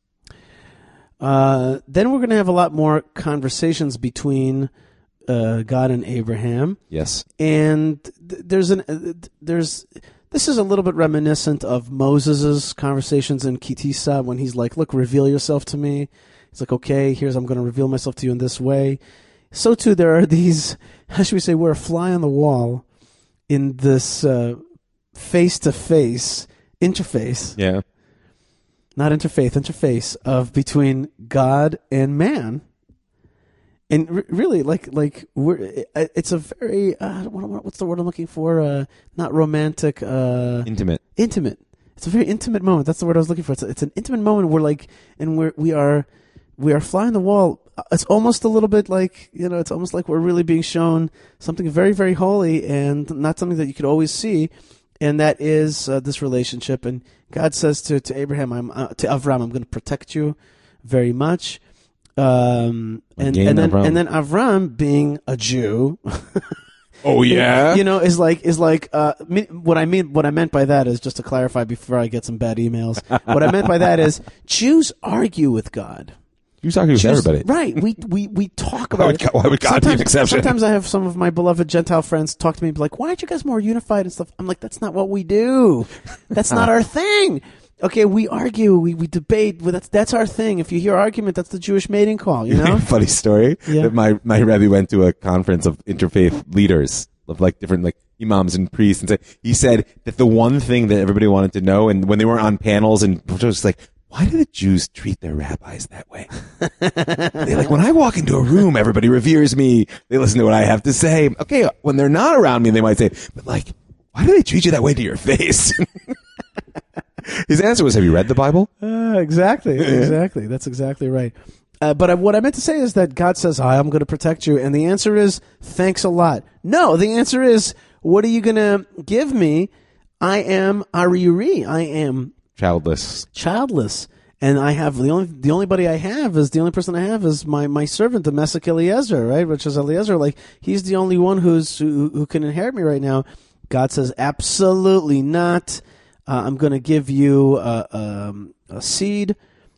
Uh, then we're going to have a lot more conversations between uh, God and Abraham. Yes. And th- there's an uh, there's this is a little bit reminiscent of Moses's conversations in Kitisa when he's like, "Look, reveal yourself to me." He's like, "Okay, here's I'm going to reveal myself to you in this way." So too, there are these. How should we say? We're a fly on the wall in this face to face interface, Yeah. not interfaith, interface of between God and man. And re- really, like, like we're, it's a very, uh, what, what's the word I'm looking for? Uh, not romantic. Uh, Intimate. Intimate. It's a very intimate moment. That's the word I was looking for. It's, a, it's an intimate moment where, like, and we're we are we are flying the wall. It's almost a little bit like, you know, it's almost like we're really being shown something very, very holy and not something that you could always see, and that is uh, this relationship. And God says to to Abraham, I'm uh, to Avram, I'm going to protect you very much. Um, and, and then Avram. and then Avram, being a Jew, oh yeah, you know, is like is like uh, what I mean. What I meant by that is, just to clarify before I get some bad emails. What I meant by that is Jews argue with God. Jews argue with everybody, right? We we we talk about. Why would God, why would God be an exception? Sometimes I have some of my beloved Gentile friends talk to me, like, "Why aren't you guys more unified and stuff?" I'm like, "That's not what we do. That's not our thing." Okay, we argue, we, we debate. Well, that's that's our thing. If you hear argument, that's the Jewish mating call. You know, funny story. Yeah. That my my Rebbe went to a conference of interfaith leaders of like different like imams and priests, and say, he said that the one thing that everybody wanted to know, and when they were on panels, and it was like, why do the Jews treat their rabbis that way? They're like, when I walk into a room, everybody reveres me. They listen to what I have to say. Okay, when they're not around me, they might say, but like, why do they treat you that way to your face? His answer was, have you read the Bible? Uh, exactly, exactly. That's exactly right. Uh, but I, what I meant to say is that God says, I am going to protect you. And the answer is, thanks a lot. No, the answer is, what are you going to give me? I am Ariuri. I am childless. Childless. And I have, the only the only buddy I have is, the only person I have is my, my servant, the Mesach Eliezer, right? Which is Eliezer. Like, he's the only one who's who, who can inherit me right now. God says, absolutely not. Uh, I'm going to give you uh, um, a seed,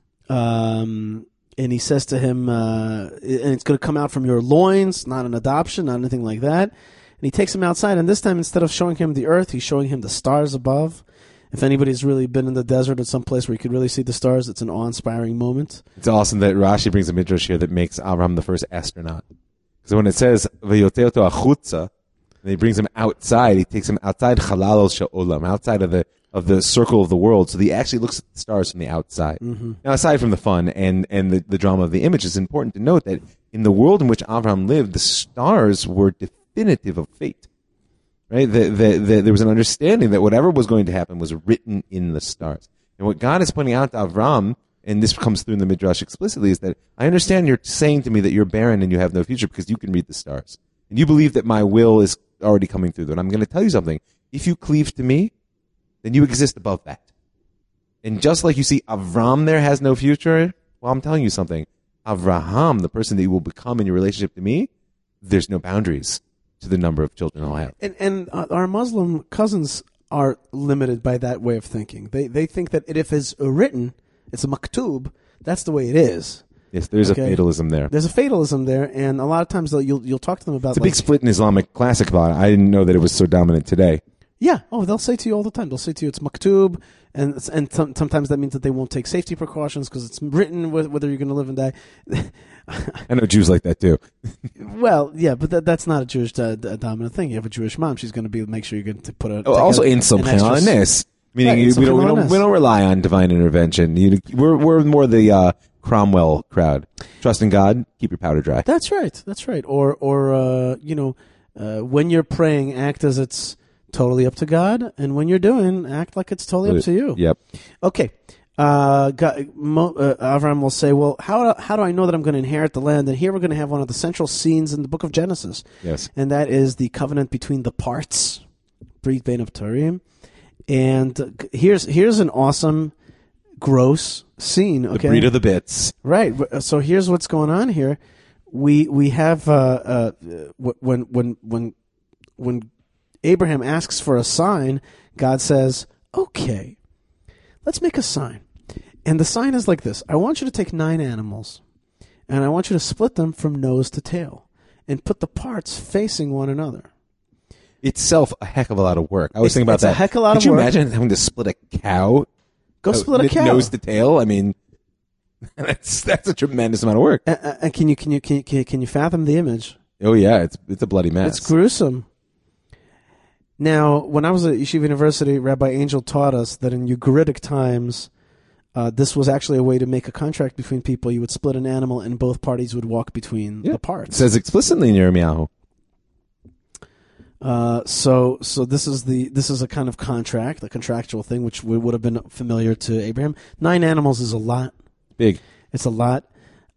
um, and he says to him, uh, and it's going to come out from your loins, not an adoption, not anything like that. And he takes him outside, and this time, instead of showing him the earth, he's showing him the stars above. If anybody's really been in the desert or someplace where you could really see the stars, it's an awe-inspiring moment. It's awesome that Rashi brings a midrash here that makes Abraham the first astronaut. Because when it says, V'yotei oto achutza, and he brings him outside, he takes him outside chalalos she'olam, outside of the of the circle of the world, so that he actually looks at the stars from the outside. Mm-hmm. Now, aside from the fun and, and the, the drama of the image, it's important to note that in the world in which Abraham lived, the stars were definitive of fate. Right? The, the, the, there was an understanding that whatever was going to happen was written in the stars. And what God is pointing out to Abraham, and this comes through in the Midrash explicitly, is that I understand you're saying to me that you're barren and you have no future because you can read the stars. And you believe that my will is already coming through. And I'm going to tell you something. If you cleave to me, then you exist above that. And just like you see Avram there has no future, well, I'm telling you something. Avraham, the person that you will become in your relationship to me, there's no boundaries to the number of children I'll have. And, and uh, our Muslim cousins are limited by that way of thinking. They they think that if it's written, it's a maktub, that's the way it is. Yes, there's okay. a fatalism there. There's a fatalism there, and a lot of times you'll you'll talk to them about. It's a like, big split in Islamic classic about it. I didn't know that it was so dominant today. Yeah. Oh, they'll say to you all the time. They'll say to you it's maktub, and and some, sometimes that means that they won't take safety precautions because it's written whether you're going to live and die. I know Jews like that too. Well, yeah, but that, that's not a Jewish uh, dominant thing. You have a Jewish mom; she's going to be make sure you're going to put a. Oh, also, in Sumchei Nes, meaning yeah, you, we don't we don't we don't rely on divine intervention. You, we're we're more the uh, Cromwell crowd. Trust in God, keep your powder dry. That's right. That's right. Or or uh, you know, uh, when you're praying, act as it's totally up to God, and when you're doing, act like it's totally up to you. Yep. Okay. Uh, God, Mo, uh, Avram will say, well, how, how do I know that I'm going to inherit the land? And here we're going to have one of the central scenes in the book of Genesis. Yes. And that is the covenant between the parts, Brit Bein Abtarim. And uh, here's, here's an awesome, gross scene. Okay. The breed of the bits. Right. So here's what's going on here. We, we have, uh, uh, when, when, when, when Abraham asks for a sign, God says, okay, let's make a sign. And the sign is like this. I want you to take nine animals, and I want you to split them from nose to tail, and put the parts facing one another. Itself a heck of a lot of work. I was it's, thinking about it's that. It's a heck of a lot Could of you work. imagine having to split a cow? Go split a cow. Nose to tail? I mean, that's that's a tremendous amount of work. And uh, uh, can you can you can you can you fathom the image? Oh yeah, it's it's a bloody mess. It's gruesome. Now, when I was at Yeshiva University, Rabbi Angel taught us that in Ugaritic times, uh, this was actually a way to make a contract between people. You would split an animal, and both parties would walk between Yeah. the parts. It says explicitly in Yirmiyahu. Uh, so, so this is the this is a kind of contract, a contractual thing, which would, would have been familiar to Abraham. Nine animals is a lot. Big. It's a lot.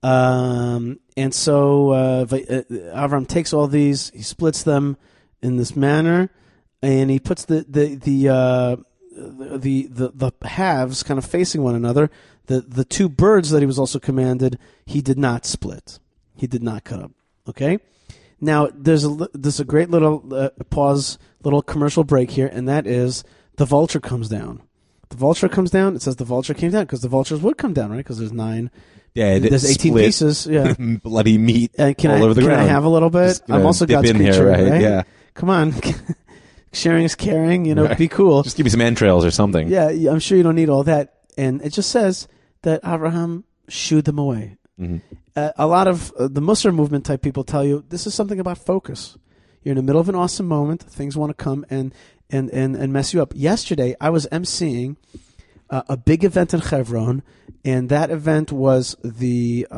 Um, and so uh, Avram takes all these, he splits them in this manner, and he puts the the the uh, the, the the halves kind of facing one another. The the two birds that he was also commanded, he did not split. He did not cut up. Okay. Now, there's a, there's a great little uh, pause, little commercial break here, and that is the vulture comes down. The vulture comes down. It says the vulture came down because the vultures would come down, right? Because there's nine. Yeah, there's eighteen split, pieces. Yeah, bloody meat and can all I, over the can ground. I have a little bit? Just gonna I'm also dip God's in creature, here, right? right? Yeah. Come on, sharing is caring. You know, Right. be cool. Just give me some entrails or something. Yeah, I'm sure you don't need all that. And it just says that Abraham shooed them away. Mm-hmm. Uh, a lot of uh, the Musar movement type people tell you this is something about focus. You're in the middle of an awesome moment. Things want to come and, and, and, and mess you up. Yesterday, I was emceeing uh, a big event in Hebron, and that event was the uh,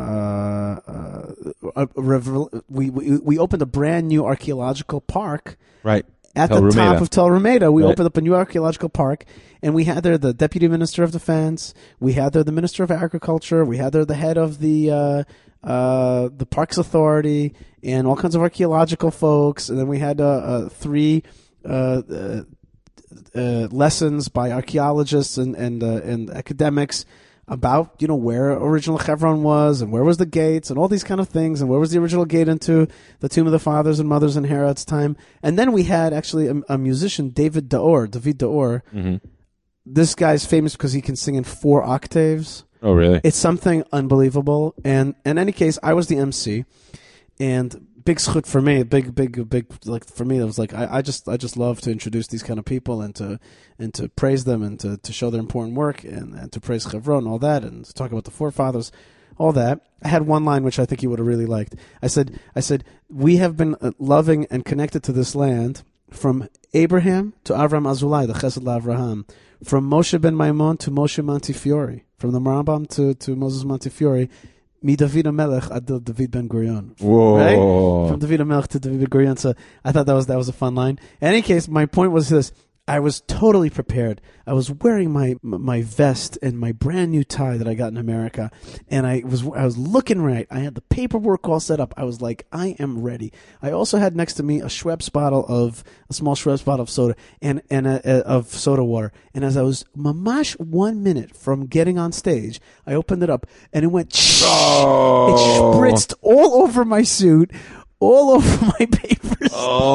uh, a, a revel- we, we we opened a brand new archaeological park. Right. At Tel the Rumeda. top of Tel Rumeda, we Right. opened up a new archaeological park, and we had there the Deputy Minister of Defense, we had there the Minister of Agriculture, we had there the head of the uh, uh, the Parks Authority, and all kinds of archaeological folks, and then we had uh, uh, three uh, uh, uh, lessons by archaeologists and and uh, and academics about, you know, where original Hebron was and where was the gates and all these kind of things and where was the original gate into the tomb of the fathers and mothers in Herod's time. And then we had actually a, a musician, David Daor, David Daor. Mm-hmm. This guy's famous because he can sing in four octaves. Oh, really? It's something unbelievable. And in any case, I was the M C, and big schut for me, big, big, big, like for me, it was like, I, I just, I just love to introduce these kind of people and to, and to praise them and to, to show their important work and, and to praise Hebron and all that and to talk about the forefathers, all that. I had one line which I think you would have really liked. I said, I said, we have been loving and connected to this land from Abraham to Avram Azulai, the Chesed LaAvraham, from Moshe ben Maimon to Moshe Montefiore, from the Rambam to, to Moses Montefiore, Mi David HaMelech ad David Ben Gurion. Whoa. Right? From David HaMelech to David Ben Gurion. So I thought that was that was a fun line. In any case, my point was this. I was totally prepared. I was wearing my my vest and my brand new tie that I got in America, and I was I was looking right. I had the paperwork all set up. I was like, I am ready. I also had next to me a Schweppes bottle of a small Schweppes bottle of soda and and a, a, of soda water. And as I was mamash one minute from getting on stage, I opened it up and it went. Oh. It spritzed all over my suit, all over my papers.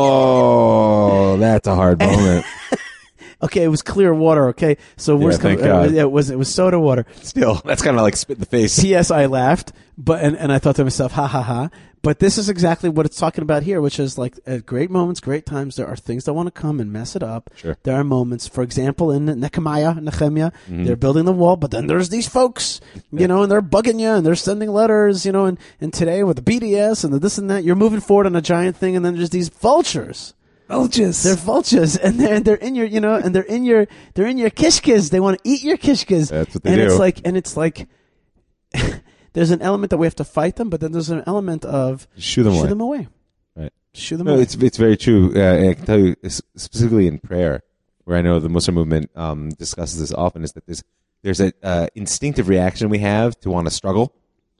Oh, that's a hard moment. Okay, it was clear water. Okay, so Yeah, worst thank com- God. uh, it was it was soda water. Still, that's kind of like spit in the face. P S I laughed, but and, and I thought to myself, ha ha ha. But this is exactly what it's talking about here, which is like at great moments, great times. There are things that want to come and mess it up. Sure. There are moments, for example, in Nehemiah, Nehemiah, Mm-hmm. they're building the wall, but then there's these folks, you know, and they're bugging you and they're sending letters, you know, and, and today with the B D S and the this and that, you're moving forward on a giant thing, and then there's these vultures. Vultures. They're vultures, and they're they're in your, you know, and they're in your they're in your kishkas. They want to eat your kishkas. That's what they and do. it's like, and it's like, there's an element that we have to fight them, but then there's an element of Shoo them shoo away. them away, Right. shoo them No, away. it's it's very true. Uh, I can tell you s- specifically in prayer, where I know the Muslim movement um, discusses this often, is that there's there's an uh, instinctive reaction we have to want to struggle,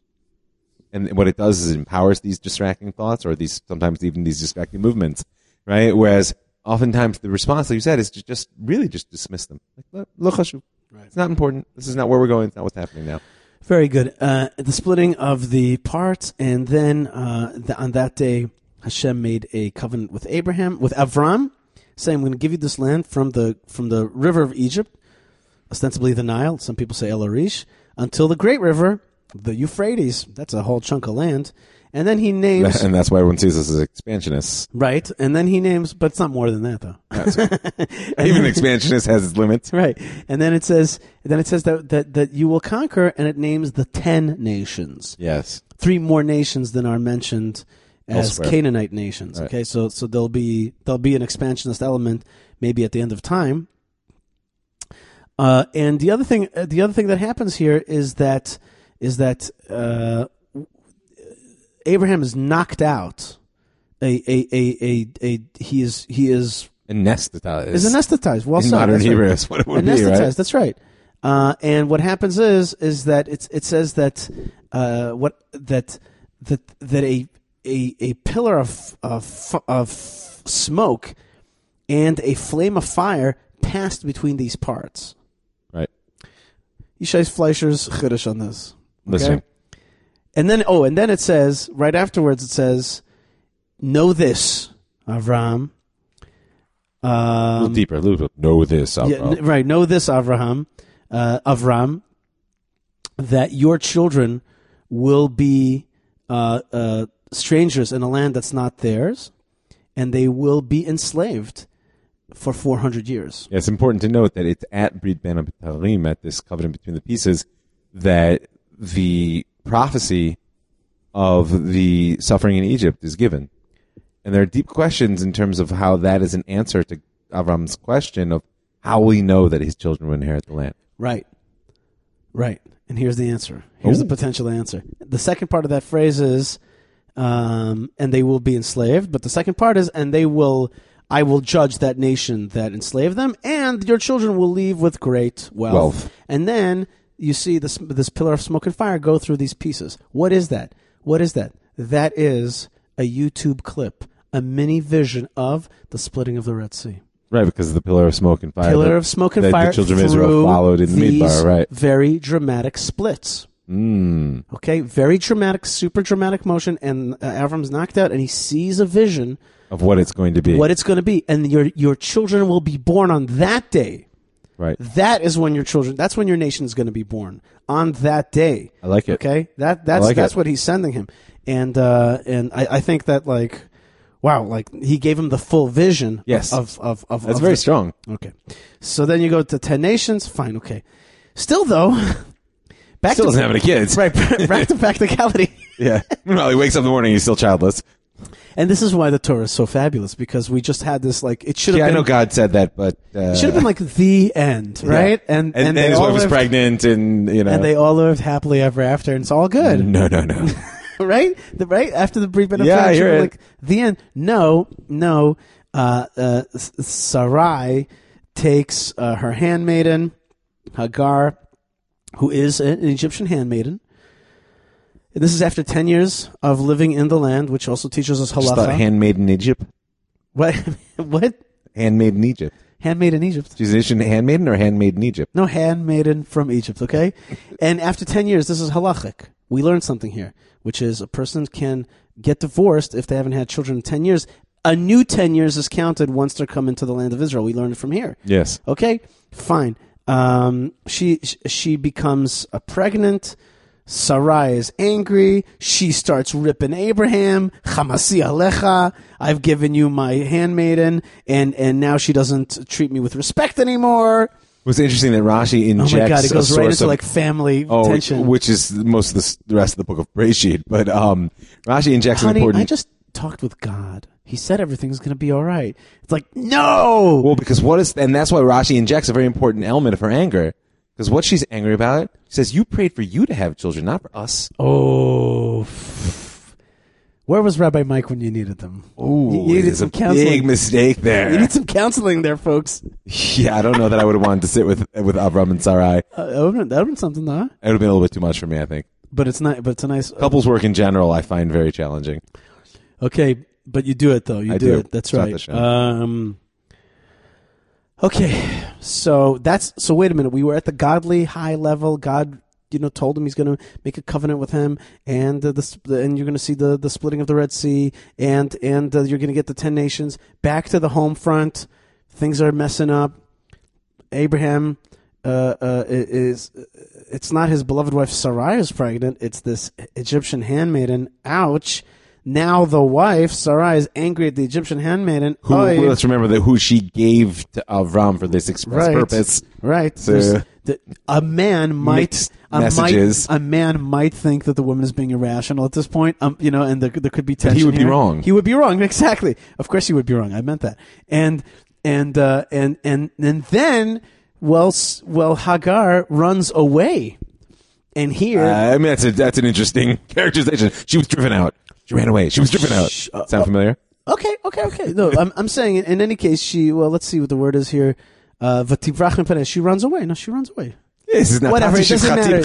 and what it does is it empowers these distracting thoughts, or these sometimes even these distracting movements, right? Whereas oftentimes the response, like you said, is to just really just dismiss them. Like, look, right. It's not important. This is not where we're going. It's not what's happening now. Very good. Uh, the splitting of the parts, and then uh, the, on that day, Hashem made a covenant with Abraham, with Avram, saying, "I'm going to give you this land from the from the river of Egypt, ostensibly the Nile. Some people say El Arish, until the great river, the Euphrates. That's a whole chunk of land." And then he names And that's why everyone sees us as expansionists. right, and then he names, but it's not more than that, though. Even an expansionist has its limits. Right, and then it says, then it says that, that that you will conquer, and it names the ten nations. Yes. Three more nations than are mentioned as Elsewhere. Canaanite nations. Right. Okay, so so there'll be there'll be an expansionist element maybe at the end of time. Uh, and the other thing, uh, the other thing that happens here is that is that uh, Abraham is knocked out. A a a a, a he is he is Anesthetized. is anesthetized. Well in said. modern That's right. Hebrew is what it would be, Anesthetized. right? That's right. Uh, and what happens is is that it's it says that uh, what that that that a a a pillar of of of smoke and a flame of fire passed between these parts. Right. Yishai Fleischer's chiddush on this. Listen. And then oh, and then it says right afterwards it says, "Know this, Avram." Um, a little deeper, a little bit. Know this, yeah, Avraham. n- right. Know this, Avraham, uh, Avram, that your children will be uh, uh, strangers in a land that's not theirs, and they will be enslaved for four hundred years. Yeah, it's important to note that it's at Brit Ben Abitarim, at this covenant between the pieces, that the prophecy of the suffering in Egypt is given. And there are deep questions in terms of how that is an answer to Avram's question of how we know that his children will inherit the land. Right. Right. And here's the answer. Here's Ooh. the potential answer. The second part of that phrase is, um, and they will be enslaved. But the second part is, and they will, I will judge that nation that enslaved them, and your children will leave with great wealth. Wealth. And then you see this, this pillar of smoke and fire go through these pieces. What is that? What is that? That is a YouTube clip, a mini vision of the splitting of the Red Sea. Right, because of the pillar of smoke and fire. Pillar that- of smoke and that fire the children of through Israel followed in these Midbar, right? very dramatic splits. Mm. Okay, very dramatic, super dramatic motion, and uh, Avram's knocked out, and he sees a vision Of what it's going to be. what it's going to be, and your your children will be born on that day. Right. That is when your children. That's when your nation is going to be born on that day. I like it. Okay, that that's like that's it. what he's sending him, and uh, and I, I think that like, wow, like he gave him the full vision. Yes. of of of. That's of very the- strong. Okay, so then you go to ten nations. Fine, okay. Still though, back Still to doesn't have any kids. right back to practicality. Yeah. Well, he wakes up in the morning, he's still childless. And this is why the Torah is so fabulous, because we just had this like it should have Yeah, I been know God said that, but uh, it should have been like the end, right? yeah. And and, and, they his all wife was lived, pregnant, and you know, and they all lived happily ever after, and it's all good. no, no, no. right? The, right after the brief benefit, Yeah, I it should hear be it. like the end. No, no. Uh, uh, S- Sarai takes uh, her handmaiden Hagar, who is an Egyptian handmaiden. And this is after ten years of living in the land, which also teaches us Just thought halacha. handmaid in Egypt. What? What? Handmaid in Egypt. Handmaid in Egypt. She's an Egyptian handmaiden or handmaid in Egypt? No, handmaiden from Egypt, okay? And after ten years, this is halachic. We learned something here, which is a person can get divorced if they haven't had children in ten years. A new ten years is counted once they come into the land of Israel. We learned it from here. Yes. Okay? Fine. Um, she she becomes uh, pregnant. Sarai is angry. She starts ripping Abraham. Chamasi alecha. I've given you my handmaiden, and, and now she doesn't treat me with respect anymore. What's interesting that Rashi injects Oh my God, it a goes right source into of, like family oh, tension. which is most of the, s- the rest of the book of Breshit. But um, Rashi injects an Honey, important. I just talked with God. He said everything's going to be all right. It's like, no! Well, because what is, and that's why Rashi injects a very important element of her anger. Because what she's angry about, she says, you prayed for you to have children, not for us. Oh. Where was Rabbi Mike when you needed them? Ooh, you needed there's some a counseling. big mistake there. You need some counseling there, folks. Yeah, I don't know that I would have wanted to sit with with Avram and Sarai. It Uh, that would have been, that would've been something, though. would have been a little bit too much for me, I think. But it's not. But it's a nice. Couples work in general, I find very challenging. Okay, but you do it though. You I do, do. it. That's It's not right. the show. Um. Okay, so that's so. Wait a minute. We were at the godly high level. God, you know, told him he's going to make a covenant with him, and uh, the sp- and you're going to see the the splitting of the Red Sea, and and uh, you're going to get the ten nations back to the home front. Things are messing up. Abraham uh, uh, is. It's not his beloved wife Sarai is pregnant. It's this Egyptian handmaiden. Ouch. Now the wife, Sarai, is angry at the Egyptian handmaiden. Who, Oy. let's remember that who she gave to Avram for this express Right. purpose. Right. So- There's- the- a man might Mixed a, messages. might a man might think that the woman is being irrational at this point. Um, you know, and there, there could be tension. he would be here. wrong. He would be wrong. Exactly. Of course, he would be wrong. I meant that. And and uh, and and and then Well, s- well, Hagar runs away, and here, Uh, I mean, that's a, that's an interesting characterization. She was driven out. She ran away. She was driven out. Sh- uh, Sound familiar? okay, okay, okay. No, I'm I'm saying in any case, she. Well, let's see what the word is here. Uh, Vativrach mipnei. She runs away. No, she runs away. Yes, it's not Whatever, it doesn't matter.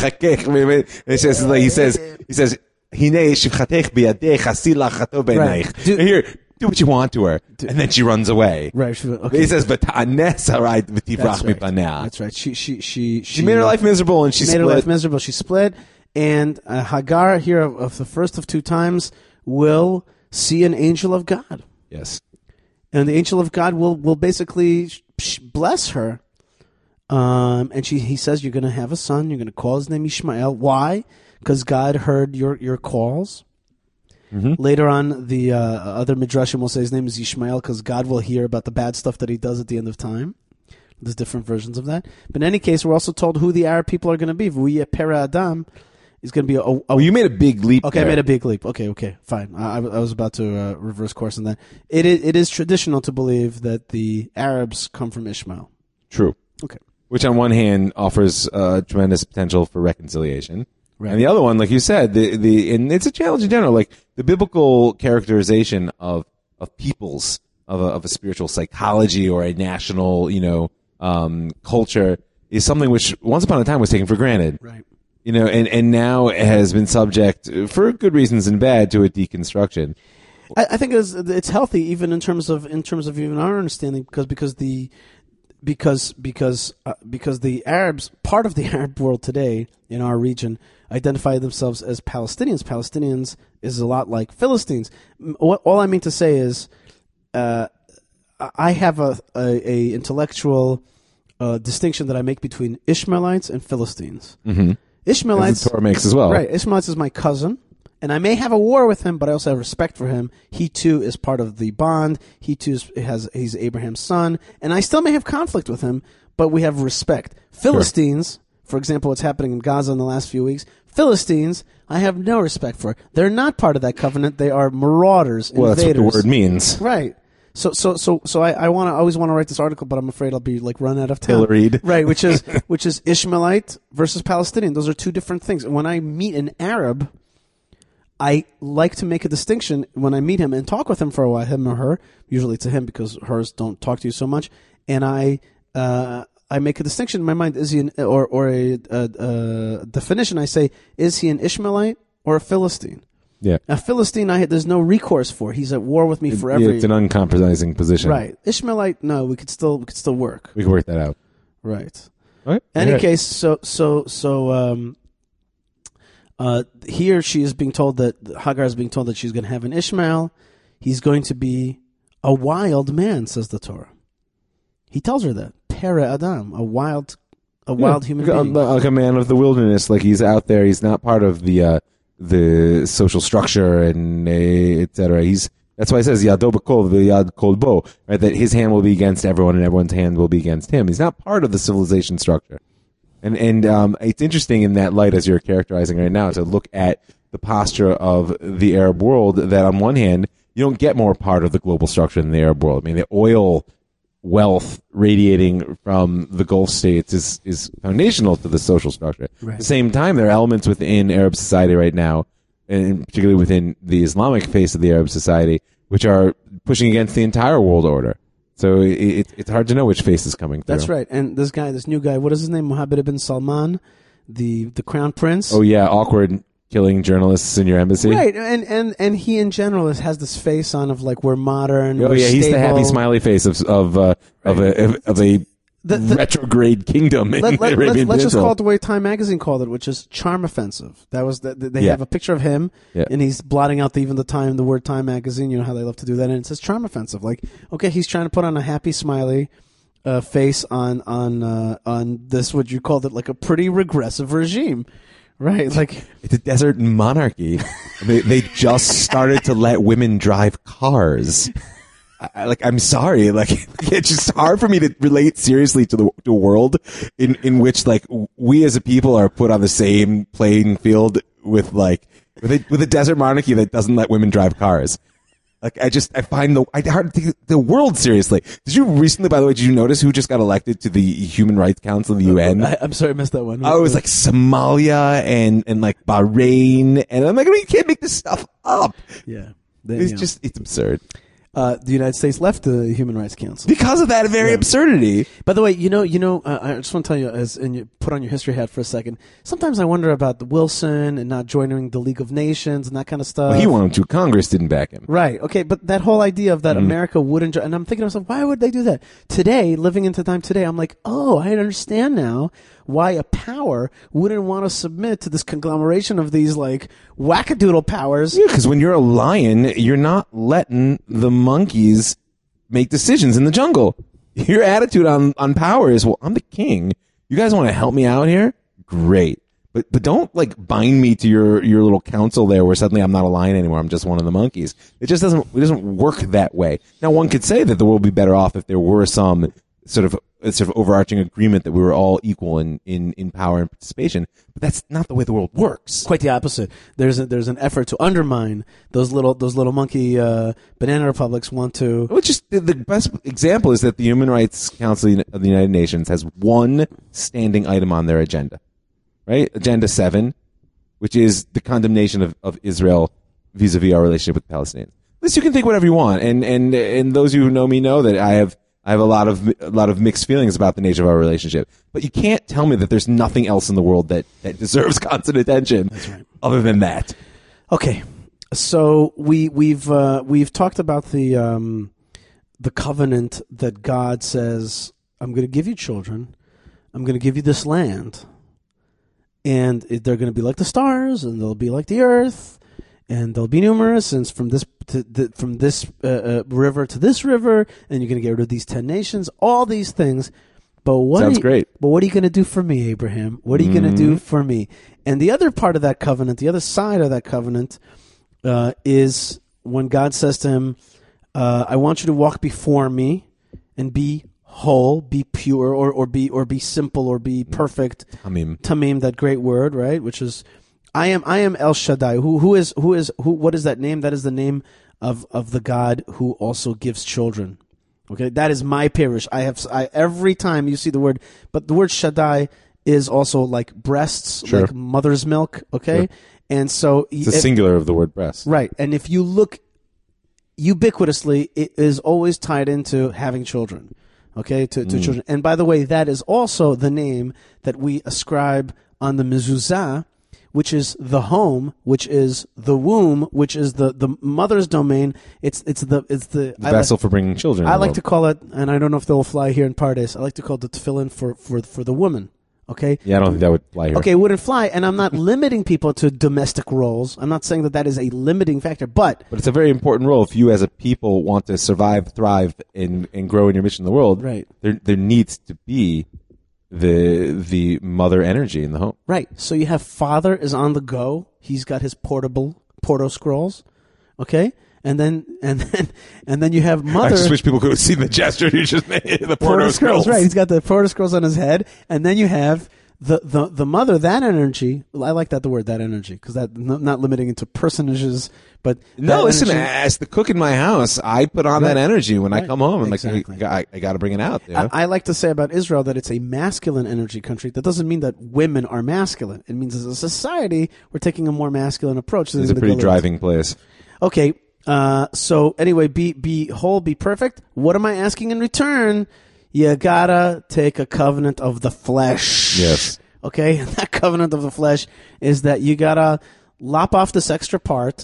It says, like, he says, he says, Hinei shivchatech biyadech asila chato b'neiich. Do- Here, do what you want to her, and then she runs away. Right. She, okay. He says, "V'ta'anes harai v'tivrach That's right. mipanea." That's right. She she she She made her life miserable, and she, She made split. her life miserable. She split, and uh, Hagar here of, of the first of two times will see an angel of God, Yes. and the angel of God will will basically sh- sh- bless her. Um, and she he says, "You're going to have a son. You're going to call his name Ishmael. Why? Because God heard your your calls." Mm-hmm. Later on, the uh, other midrashim will say his name is Ishmael because God will hear about the bad stuff that he does at the end of time. There's different versions of that. But in any case, we're also told who the Arab people are going to be. V'uyeh Pera Adam is going to be a. a Oh, you made a big leap. okay, there. I made a big leap. Okay, okay, fine. I, I was about to uh, reverse course on that. It is, it is traditional to believe that the Arabs come from Ishmael. True. Okay. Which, on one hand, offers uh, tremendous potential for reconciliation. Right. And the other one, like you said, the the and it's a challenge in general. Like the biblical characterization of of peoples, of a, of a spiritual psychology or a national, you know, um, culture is something which once upon a time was taken for granted. Right. You know, and and now it has been subject, for good reasons and bad, to a deconstruction. I, I think it's, it's healthy, even in terms of in terms of even our understanding, because because the because because uh, because the Arabs, part of the Arab world today in our region, identify themselves as Palestinians. Palestinians is a lot like Philistines. M- What all I mean to say is, uh, I have a a, a intellectual uh, distinction that I make between Ishmaelites and Philistines. Mm-hmm. Ishmaelites, As the Torah makes as well. right? Ishmaelites is my cousin, and I may have a war with him, but I also have respect for him. He too is part of the bond. He too is, has he's Abraham's son, and I still may have conflict with him, but we have respect. Philistines, for example, what's happening in Gaza in the last few weeks. Philistines, I have no respect for. They're not part of that covenant. They are marauders, Well, that's what invaders. the word means. Right. So so so so I, I want to always want to write this article, but I'm afraid I'll be like run out of time. Pilloried. Right, which is which is Ishmaelite versus Palestinian. Those are two different things. And when I meet an Arab, I like to make a distinction when I meet him and talk with him for a while, him or her. Usually it's a him because hers don't talk to you so much. And I uh, I make a distinction in my mind. Is he an or or a, a, a definition? I say, is he an Ishmaelite or a Philistine? Yeah. A Philistine, I there's no recourse for. He's at war with me forever. Yeah, it's an uncompromising position. Right. Ishmaelite, no, we could still we could still work. We can work that out. Right. All right. Any Yeah. case, so so so um uh here she is being told that Hagar is being told that she's going to have an Ishmael. He's going to be a wild man, says the Torah. He tells her that. Pere Adam, a wild a wild human like, being. a- like a man of the wilderness. Like he's out there. He's not part of the uh, the social structure and uh, et cetera. He's that's why it says Yado b'kol v'yad kol bo, right? That his hand will be against everyone and everyone's hand will be against him. He's not part of the civilization structure. And and um, it's interesting in that light, as you're characterizing right now, to look at the posture of the Arab world. That on one hand, you don't get more part of the global structure than the Arab world. I mean, the oil wealth radiating from the Gulf states is is foundational to the social structure. Right. At the same time, there are elements within Arab society right now, and particularly within the Islamic face of the Arab society, which are pushing against the entire world order. So it, it, it's hard to know which face is coming through. That's right. And this guy, this new guy, what is his name? Mohammed ibn Salman, the the crown prince. Oh yeah, awkward killing journalists in your embassy. Right, and, and and he in general is, has this face on of like we're modern. Oh we're yeah, he's the happy stable. smiley face of of uh, of a of a The- the- retrograde kingdom in Let, the let, Arabian let's, let's just Peninsula. call it the way Time Magazine called it, which is charm offensive. That was the, they Yeah. have a picture of him, Yeah. and he's blotting out the, even the time the word Time Magazine. You know how they love to do that, and it says charm offensive. Like, okay, he's trying to put on a happy smiley uh, face on on uh, on this what you called it like a pretty regressive regime, right? Like It's a desert monarchy. they they just started to let women drive cars. I, like I'm sorry, like it's just hard for me to relate seriously to the to a world in in which like we as a people are put on the same playing field with like with a with a desert monarchy that doesn't let women drive cars. Like I just I find the I hard to take the world seriously. Did you recently, by the way, did you notice who just got elected to the Human Rights Council of the U N? I, I'm sorry, I missed that one. Oh, it was like Somalia and and like Bahrain, and I'm like, I mean, you can't make this stuff up. Yeah, they, It's you know. just it's absurd. Uh, the United States left the Human Rights Council Because of that very Yeah. absurdity. By the way, you know, you know, uh, I just want to tell you, as and you put on your history hat for a second. Sometimes I wonder about the Wilson and not joining the League of Nations and that kind of stuff. Well, he wanted to. Congress didn't back him. Right. Okay. But that whole idea of that Mhm. America wouldn't, jo- and I'm thinking to myself, why would they do that today? Living into time today, I'm like, oh, I understand now why a power wouldn't want to submit to this conglomeration of these like wackadoodle powers. Yeah, because when you're a lion, you're not letting the monkeys make decisions in the jungle. Your attitude on, on power is, well, I'm the king. You guys want to help me out here? Great. But but don't like bind me to your, your little council there where suddenly I'm not a lion anymore. I'm just one of the monkeys. It just doesn't it doesn't work that way. Now one could say that the world would be better off if there were some sort of a sort of overarching agreement that we were all equal in, in, in power and participation. But that's not the way the world works. Quite the opposite. There's a, there's an effort to undermine those little those little monkey uh, banana republics. Want to Which is the, the best example is that the Human Rights Council of the United Nations has one standing item on their agenda, right? Agenda seven, which is the condemnation of, of Israel vis-a-vis our relationship with the Palestinians. At least you can think whatever you want, and and and those who know me know that I have I have a lot of a lot of mixed feelings about the nature of our relationship. But you can't tell me that there's nothing else in the world that that deserves constant attention. That's right. Other than that. Okay, so we we've uh, we've talked about the um, the covenant that God says, I'm going to give you children, I'm going to give you this land, and it- they're going to be like the stars, and they'll be like the earth, and they'll be numerous, and from this to the, from this uh, uh, river to this river, and you're going to get rid of these ten nations, all these things. But what Sounds are you, great. But what are you going to do for me, Abraham? What are you going to do for me? And the other part of that covenant, the other side of that covenant, uh, is when God says to him, uh, "I want you to walk before me and be whole, be pure, or or be or be simple, or be perfect." Tamim. Tamim, that great word, right? Which is, I am I am El Shaddai. Who who is who is who? What is that name? That is the name of of the God who also gives children. Okay, that is my parish. I have I, every time you see the word, but the word Shaddai is also like breasts, Sure. like mother's milk. Okay, Sure. and so It's a if- singular of the word breast. right, and if you look ubiquitously, it is always tied into having children. Okay, to, to Mm. children. And by the way, that is also the name that we ascribe on the mezuzah, which is the home, which is the womb, which is the, the mother's domain. It's it's the it's the, The I vessel like, for bringing children. I in the like world. to call it, and I don't know if they'll fly here in Pardes. I like to call it the tefillin for for for the woman. Okay. Yeah, I don't think that would fly here. Okay, it wouldn't fly, and I'm not limiting people to domestic roles. I'm not saying that that is a limiting factor, but But it's a very important role if you as a people want to survive, thrive, and, and grow in your mission in the world. Right. There there needs to be the the mother energy in the home. right. So you have father is on the go. He's got his portable Porto scrolls. Okay, and then and then and then you have I mother. just wish people could see the gesture you just made. The Porto Porto scrolls, scrolls. right? He's got the Porto scrolls on his head, and then you have the the the mother. That energy. I like that the word that energy because that n- not limiting it to personages, but No, that listen. energy- As the cook in my house, I put on Right. that energy when I Right. come home. I'm Exactly. like, I, I got to bring it out. You know? I, I like to say about Israel that it's a masculine energy country. That doesn't mean that women are masculine. It means as a society, we're taking a more masculine approach. than It's a the pretty Golas. driving place. Okay. Uh, so anyway, be be whole, be perfect. What am I asking in return? You gotta take a covenant of the flesh. Yes. Okay, and that covenant of the flesh is that you gotta lop off this extra part,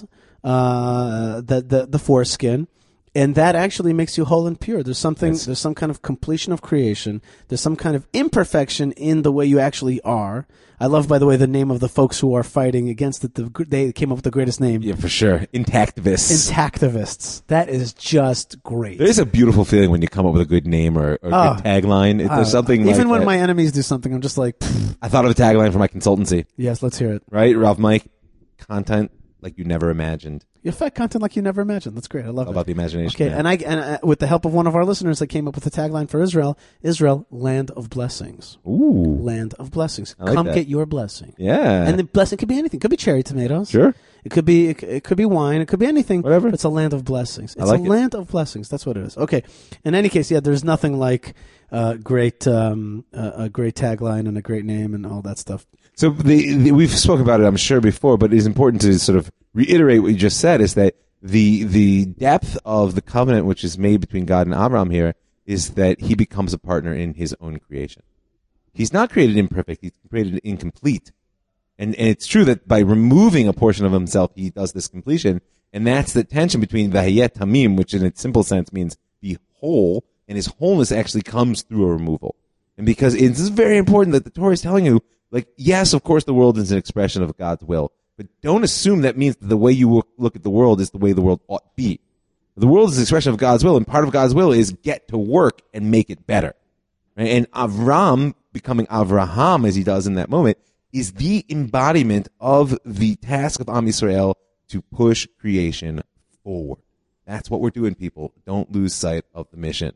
uh, the the the foreskin, and that actually makes you whole and pure. There's something. Yes. There's some kind of completion of creation. There's some kind of imperfection in the way you actually are. I love, by the way, the name of the folks who are fighting against it. The, they came up with the greatest name. Yeah, for sure. Intactivists. Intactivists. That is just great. There's a beautiful feeling when you come up with a good name or, or a Oh. good tagline. It, Uh, there's something even like when that. my enemies do something, I'm just like, pfft, I thought of a tagline for my consultancy, yes, let's hear it. right? Ralph Mike, content like you never imagined. You affect content like you never imagined. That's great. I love All it. about the imagination. Okay, man. and I and uh, with the help of one of our listeners, I came up with a tagline for Israel: Israel, land of blessings, Ooh. land of blessings. I like Come that. get your blessing, Yeah. and the blessing could be anything. Could be cherry tomatoes. Sure. It could be it, it could be wine. It could be anything. Whatever. It's a land of blessings. It's like a it. land of blessings. That's what it is. Okay. In any case, yeah, there's nothing like uh, great um, uh, a great tagline and a great name and all that stuff. So the, the, we've spoken about it, I'm sure, before, but it is important to sort of reiterate what you just said, is that the the depth of the covenant which is made between God and Abraham here is that he becomes a partner in his own creation. He's not created imperfect, he's created incomplete. And, and it's true that by removing a portion of himself, he does this completion, and that's the tension between v'hayet tamim, which in its simple sense means be whole, and his wholeness actually comes through a removal. And because it's very important that the Torah is telling you, like, yes, of course the world is an expression of God's will, but don't assume that means that the way you look at the world is the way the world ought to be. The world is an expression of God's will, and part of God's will is get to work and make it better. Right? And Avram, becoming Avraham as he does in that moment, is the embodiment of the task of Am Yisrael to push creation forward. That's what we're doing, people. Don't lose sight of the mission.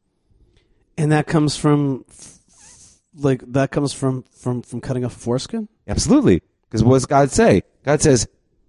And that comes from, like, that comes from, from, from cutting off foreskin? Absolutely. Because what does God say? God says,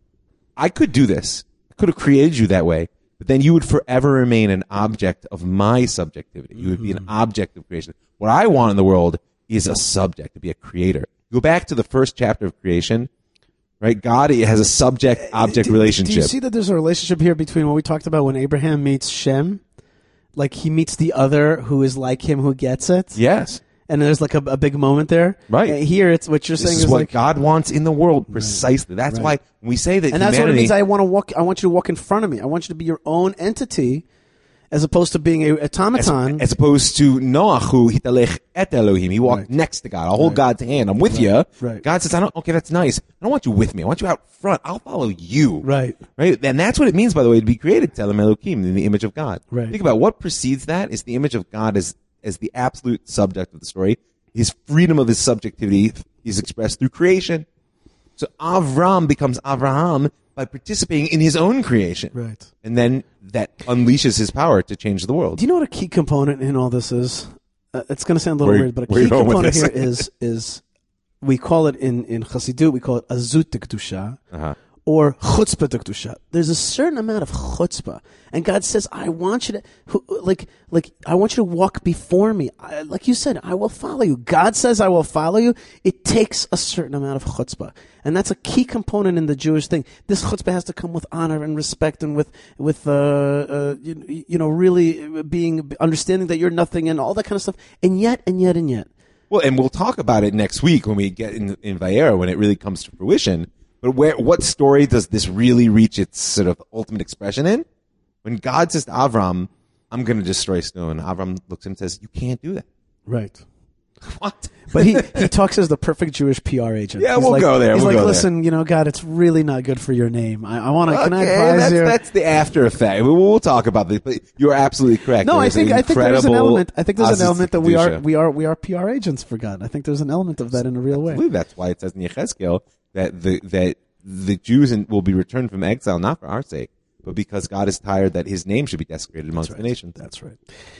I could do this. I could have created you that way, but then you would forever remain an object of my subjectivity. You would be an object of creation. What I want in the world is a subject, to be a creator. Go back to the first chapter of creation, right? God has a subject-object do, relationship. Do you see that there's a relationship here between what we talked about when Abraham meets Shem? Like, he meets the other who is like him, who gets it? Yes. And there's like a, a big moment there. Right. Uh, here, it's what you're This saying is, is what like, God wants in the world, precisely. That's Right. why when we say that and that's humanity, what it means. I want to walk. I want you to walk in front of me. I want you to be your own entity, as opposed to being a as, automaton. as opposed to Noach, who hitalech et Elohim, he walked Right. next to God. I'll hold Right. God's hand. I'm with Right. you. Right. God says, I don't, okay, that's nice. I don't want you with me. I want you out front. I'll follow you. Right. Right. And that's what it means, by the way, to be created, Telem Elohim, in the image of God. Right. Think about what precedes that is the image of God as, as the absolute subject of the story. His freedom of his subjectivity is expressed through creation. So Avram becomes Avraham by participating in his own creation. Right. And then that unleashes his power to change the world. Do you know what a key component in all this is? Uh, it's going to sound a little Where- weird, but a where you key going with component this? here is is we call it in in Chassidut, we call it azut kedusha, Uh-huh. or chutzpah kedusha. There's a certain amount of chutzpah, and God says, "I want you to who- like like I want you to walk before me. I, like you said, I will follow you." God says, "I will follow you." It takes a certain amount of chutzpah, and that's a key component in the Jewish thing. This chutzpah has to come with honor and respect, and with with uh, uh you, you know really being understanding that you're nothing and all that kind of stuff. And yet, and yet, and yet. Well, and we'll talk about it next week when we get in, in Vayera, when it really comes to fruition. But where, what story does this really reach its sort of ultimate expression in? When God says to Avram, I'm going to destroy Sodom, and Avram looks at him and says, you can't do that. Right. What? But he, he talks as the perfect Jewish P R agent. Yeah, He's we'll like, go there, He's we'll like, go there. listen, you know, God, it's really not good for your name. I, I want to. Can I Okay, advise that's, you? that's the after effect. We'll, we'll talk about this, but you're absolutely correct. No, There I is think I think there's an incredible element. I think there's an Aziz element that we are Kedusha. we are we are P R agents for God. I think there's an element of that in a real way. Absolutely. That's why it says in Yechezkel that the that the Jews in, will be returned from exile not for our sake, but because God is tired that His name should be desecrated amongst That's the right. nations. That's right.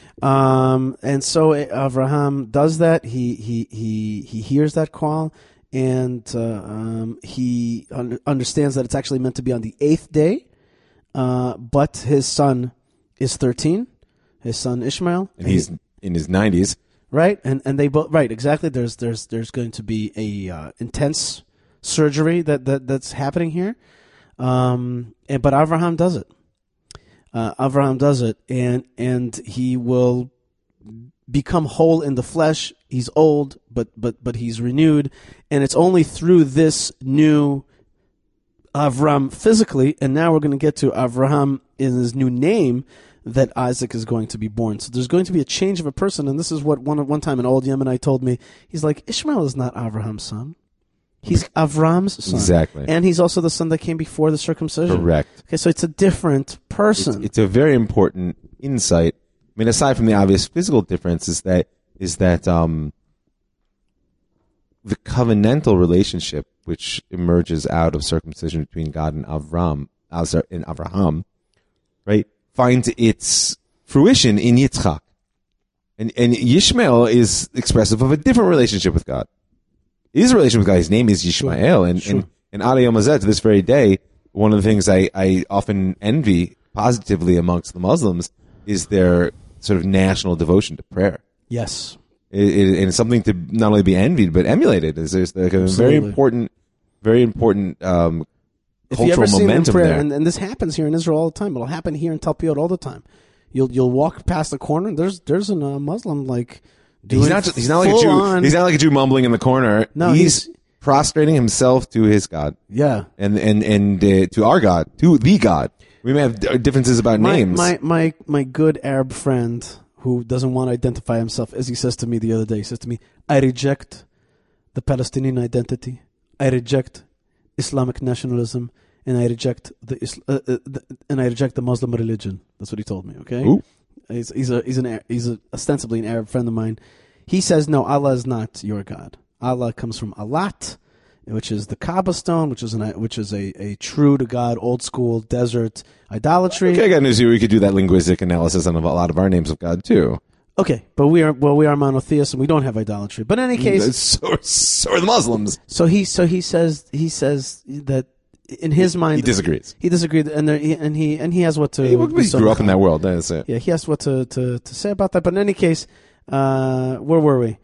Um, and so Avraham does that. He he he he hears that call, and uh, um, he un- understands that it's actually meant to be on the eighth day. Uh, but his son is thirteen. His son Ishmael, And he's in his nineties. right, and and they both right exactly. There's there's there's going to be a uh, intense surgery that, that that's happening here, um, and but Avraham does it. Uh, Avraham does it, and and he will become whole in the flesh. He's old, but but but he's renewed, and it's only through this new Avram physically, and now we're going to get to Avraham in his new name, that Isaac is going to be born. So there's going to be a change of a person, and this is what one one time an old Yemenite told me. He's like, Ishmael is not Avraham's son. He's Avram's son. Exactly. And he's also the son that came before the circumcision. Correct. Okay, so it's a different person. It's, it's a very important insight. I mean, aside from the obvious physical difference, is that is that um, the covenantal relationship which emerges out of circumcision between God and Avram, Azar and Avraham, right, finds its fruition in Yitzchak, and and Yishmael is expressive of a different relationship with God. His relationship with God, his name is Yishmael, and Sure. and and Adayom Hazeh, to this very day, one of the things I, I often envy positively amongst the Muslims is their sort of national devotion to prayer. Yes. It, it, and it's something to not only be envied, but emulated. Is There's like a Absolutely. very important, very important um, If you cultural ever see them in momentum prayer, there. and, and this happens here in Israel all the time. It'll happen here in Talpiot all the time. You'll you'll walk past the corner, and there's there's a uh, Muslim like doing He's not. Just, he's not like a full Jew. on- He's not like a Jew mumbling in the corner. No, he's, he's- prostrating himself to his God yeah. and and and uh, to our God, to the God. We may have d- differences about My, names. my my my good Arab friend who doesn't want to identify himself, as he says to me the other day, he says to me, "I reject the Palestinian identity. I reject Islamic nationalism, and I reject the, Isl- uh, uh, the and I reject the Muslim religion." That's what he told me. Okay, Ooh. he's he's a he's an Ar- he's a, ostensibly an Arab friend of mine. He says, "No, Allah is not your God. Allah comes from Alat, which is the Kaaba stone, which is an which is a, a true to God, old school desert idolatry." Okay, I got news here. We could do that linguistic analysis on a lot of our names of God too. Okay, but we are well, we are monotheists and we don't have idolatry. But in any case, So, so are the Muslims. so he so he says he says that in his mind He disagrees. He disagreed, and there, he, and he and he has what to. He, he grew up in that world. That's it. Yeah, he has what to, to, to say about that. But in any case, uh, where were we?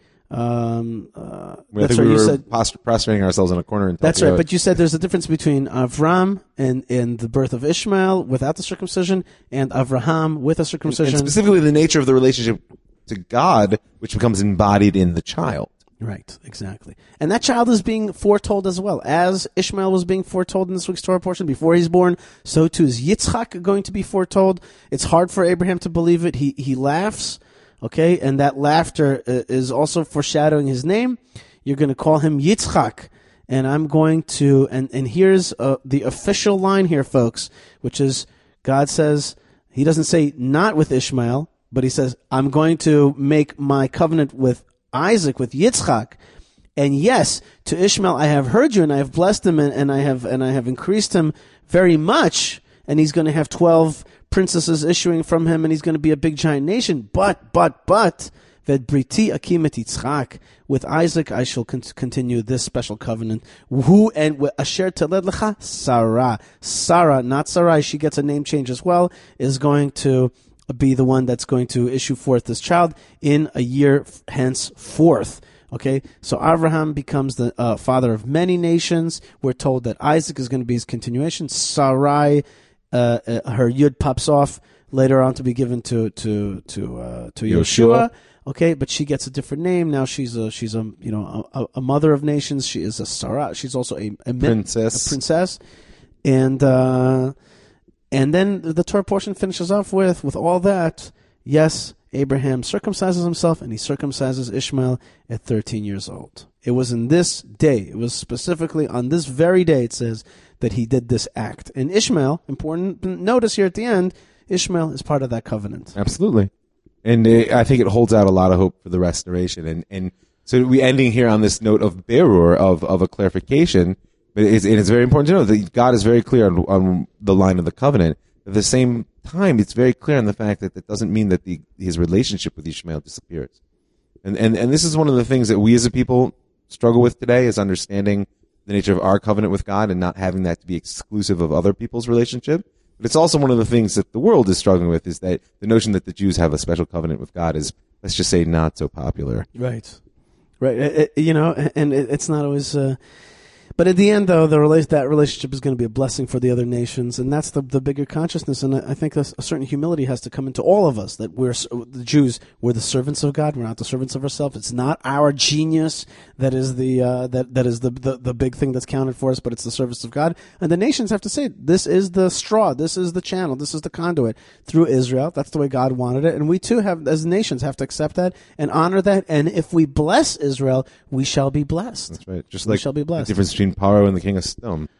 Um, uh, I that's think right. we You were said post- prostrating ourselves in a corner. And that's talking right. about- But you said there's a difference between Avram and and the birth of Ishmael without the circumcision, and Avraham with a and circumcision. specifically the nature of the relationship to God, which becomes embodied in the child. Right, exactly. And that child is being foretold as well. As Ishmael was being foretold in this week's Torah portion before he's born, so too is Yitzchak going to be foretold. It's hard for Abraham to believe it. He he laughs, okay? And that laughter uh, is also foreshadowing his name. You're going to call him Yitzchak. And I'm going to, and, and here's uh, the official line here, folks, which is God says, he doesn't say not with Ishmael, but he says, I'm going to make my covenant with Isaac, with Yitzchak. And yes, to Ishmael I have heard you, and I have blessed him, and, and I have and I have increased him very much. And he's going to have twelve princesses issuing from him, and he's going to be a big giant nation. But, but, but, Ved briti akim et Yitzchak. With Isaac I shall con- continue this special covenant. Who and asher teled lecha Sarah. Sarah, not Sarai. She gets a name change as well. Is going to be the one that's going to issue forth this child in a year henceforth. Okay, so Abraham becomes the uh, father of many nations. We're told that Isaac is going to be his continuation. Sarai, uh, uh, her yud pops off later on to be given to to to uh, to Yeshua. Yeshua. Okay, but she gets a different name now. She's a she's a you know a, a mother of nations. She is a Sarah. She's also a, a Princess. a princess, and. Uh, And then the Torah portion finishes off with, with all that, yes, Abraham circumcises himself, and he circumcises Ishmael at thirteen years old. It was in this day, it was specifically on this very day, it says, that he did this act. And Ishmael, important notice here at the end, Ishmael is part of that covenant. Absolutely. And uh, I think it holds out a lot of hope for the restoration. And, and so we ending here on this note of berur, of, of a clarification. But it's, and it's very important to know that God is very clear on, on the line of the covenant. At the same time, it's very clear on the fact that that doesn't mean that the, his relationship with Ishmael disappears. And, and and this is one of the things that we as a people struggle with today, is understanding the nature of our covenant with God and not having that to be exclusive of other people's relationship. But it's also one of the things that the world is struggling with, is that the notion that the Jews have a special covenant with God is, let's just say, not so popular. Right. Right. It, it, you know, and it, it's not always... Uh, But at the end, though, the rela- that relationship is going to be a blessing for the other nations, and that's the the bigger consciousness. And I, I think a, a certain humility has to come into all of us, that we're the Jews. We're the servants of God. We're not the servants of ourselves. It's not our genius that is the uh, that that is the, the the big thing that's counted for us, but it's the service of God. And the nations have to say, this is the straw, this is the channel, this is the conduit through Israel. That's the way God wanted it, and we too have, as nations, have to accept that and honor that. And if we bless Israel, we shall be blessed. That's right. Just We like shall be blessed. the difference between Paro and the king of Sodom.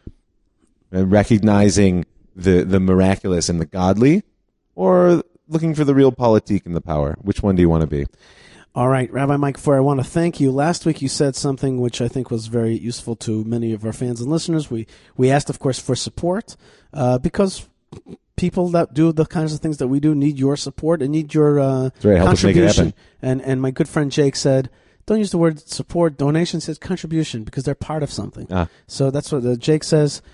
And recognizing the, the miraculous and the godly, or looking for the real politique and the power. Which one do you want to be? All right, Rabbi Mike Feuer, I want to thank you. Last week you said something which I think was very useful to many of our fans and listeners. We we asked, of course, for support, uh, because people that do the kinds of things that we do need your support and need your uh, right, help us make it contribution. happen. And and my good friend Jake said, don't use the word support, donation, says contribution, because they're part of something. Ah. So that's what uh, Jake says.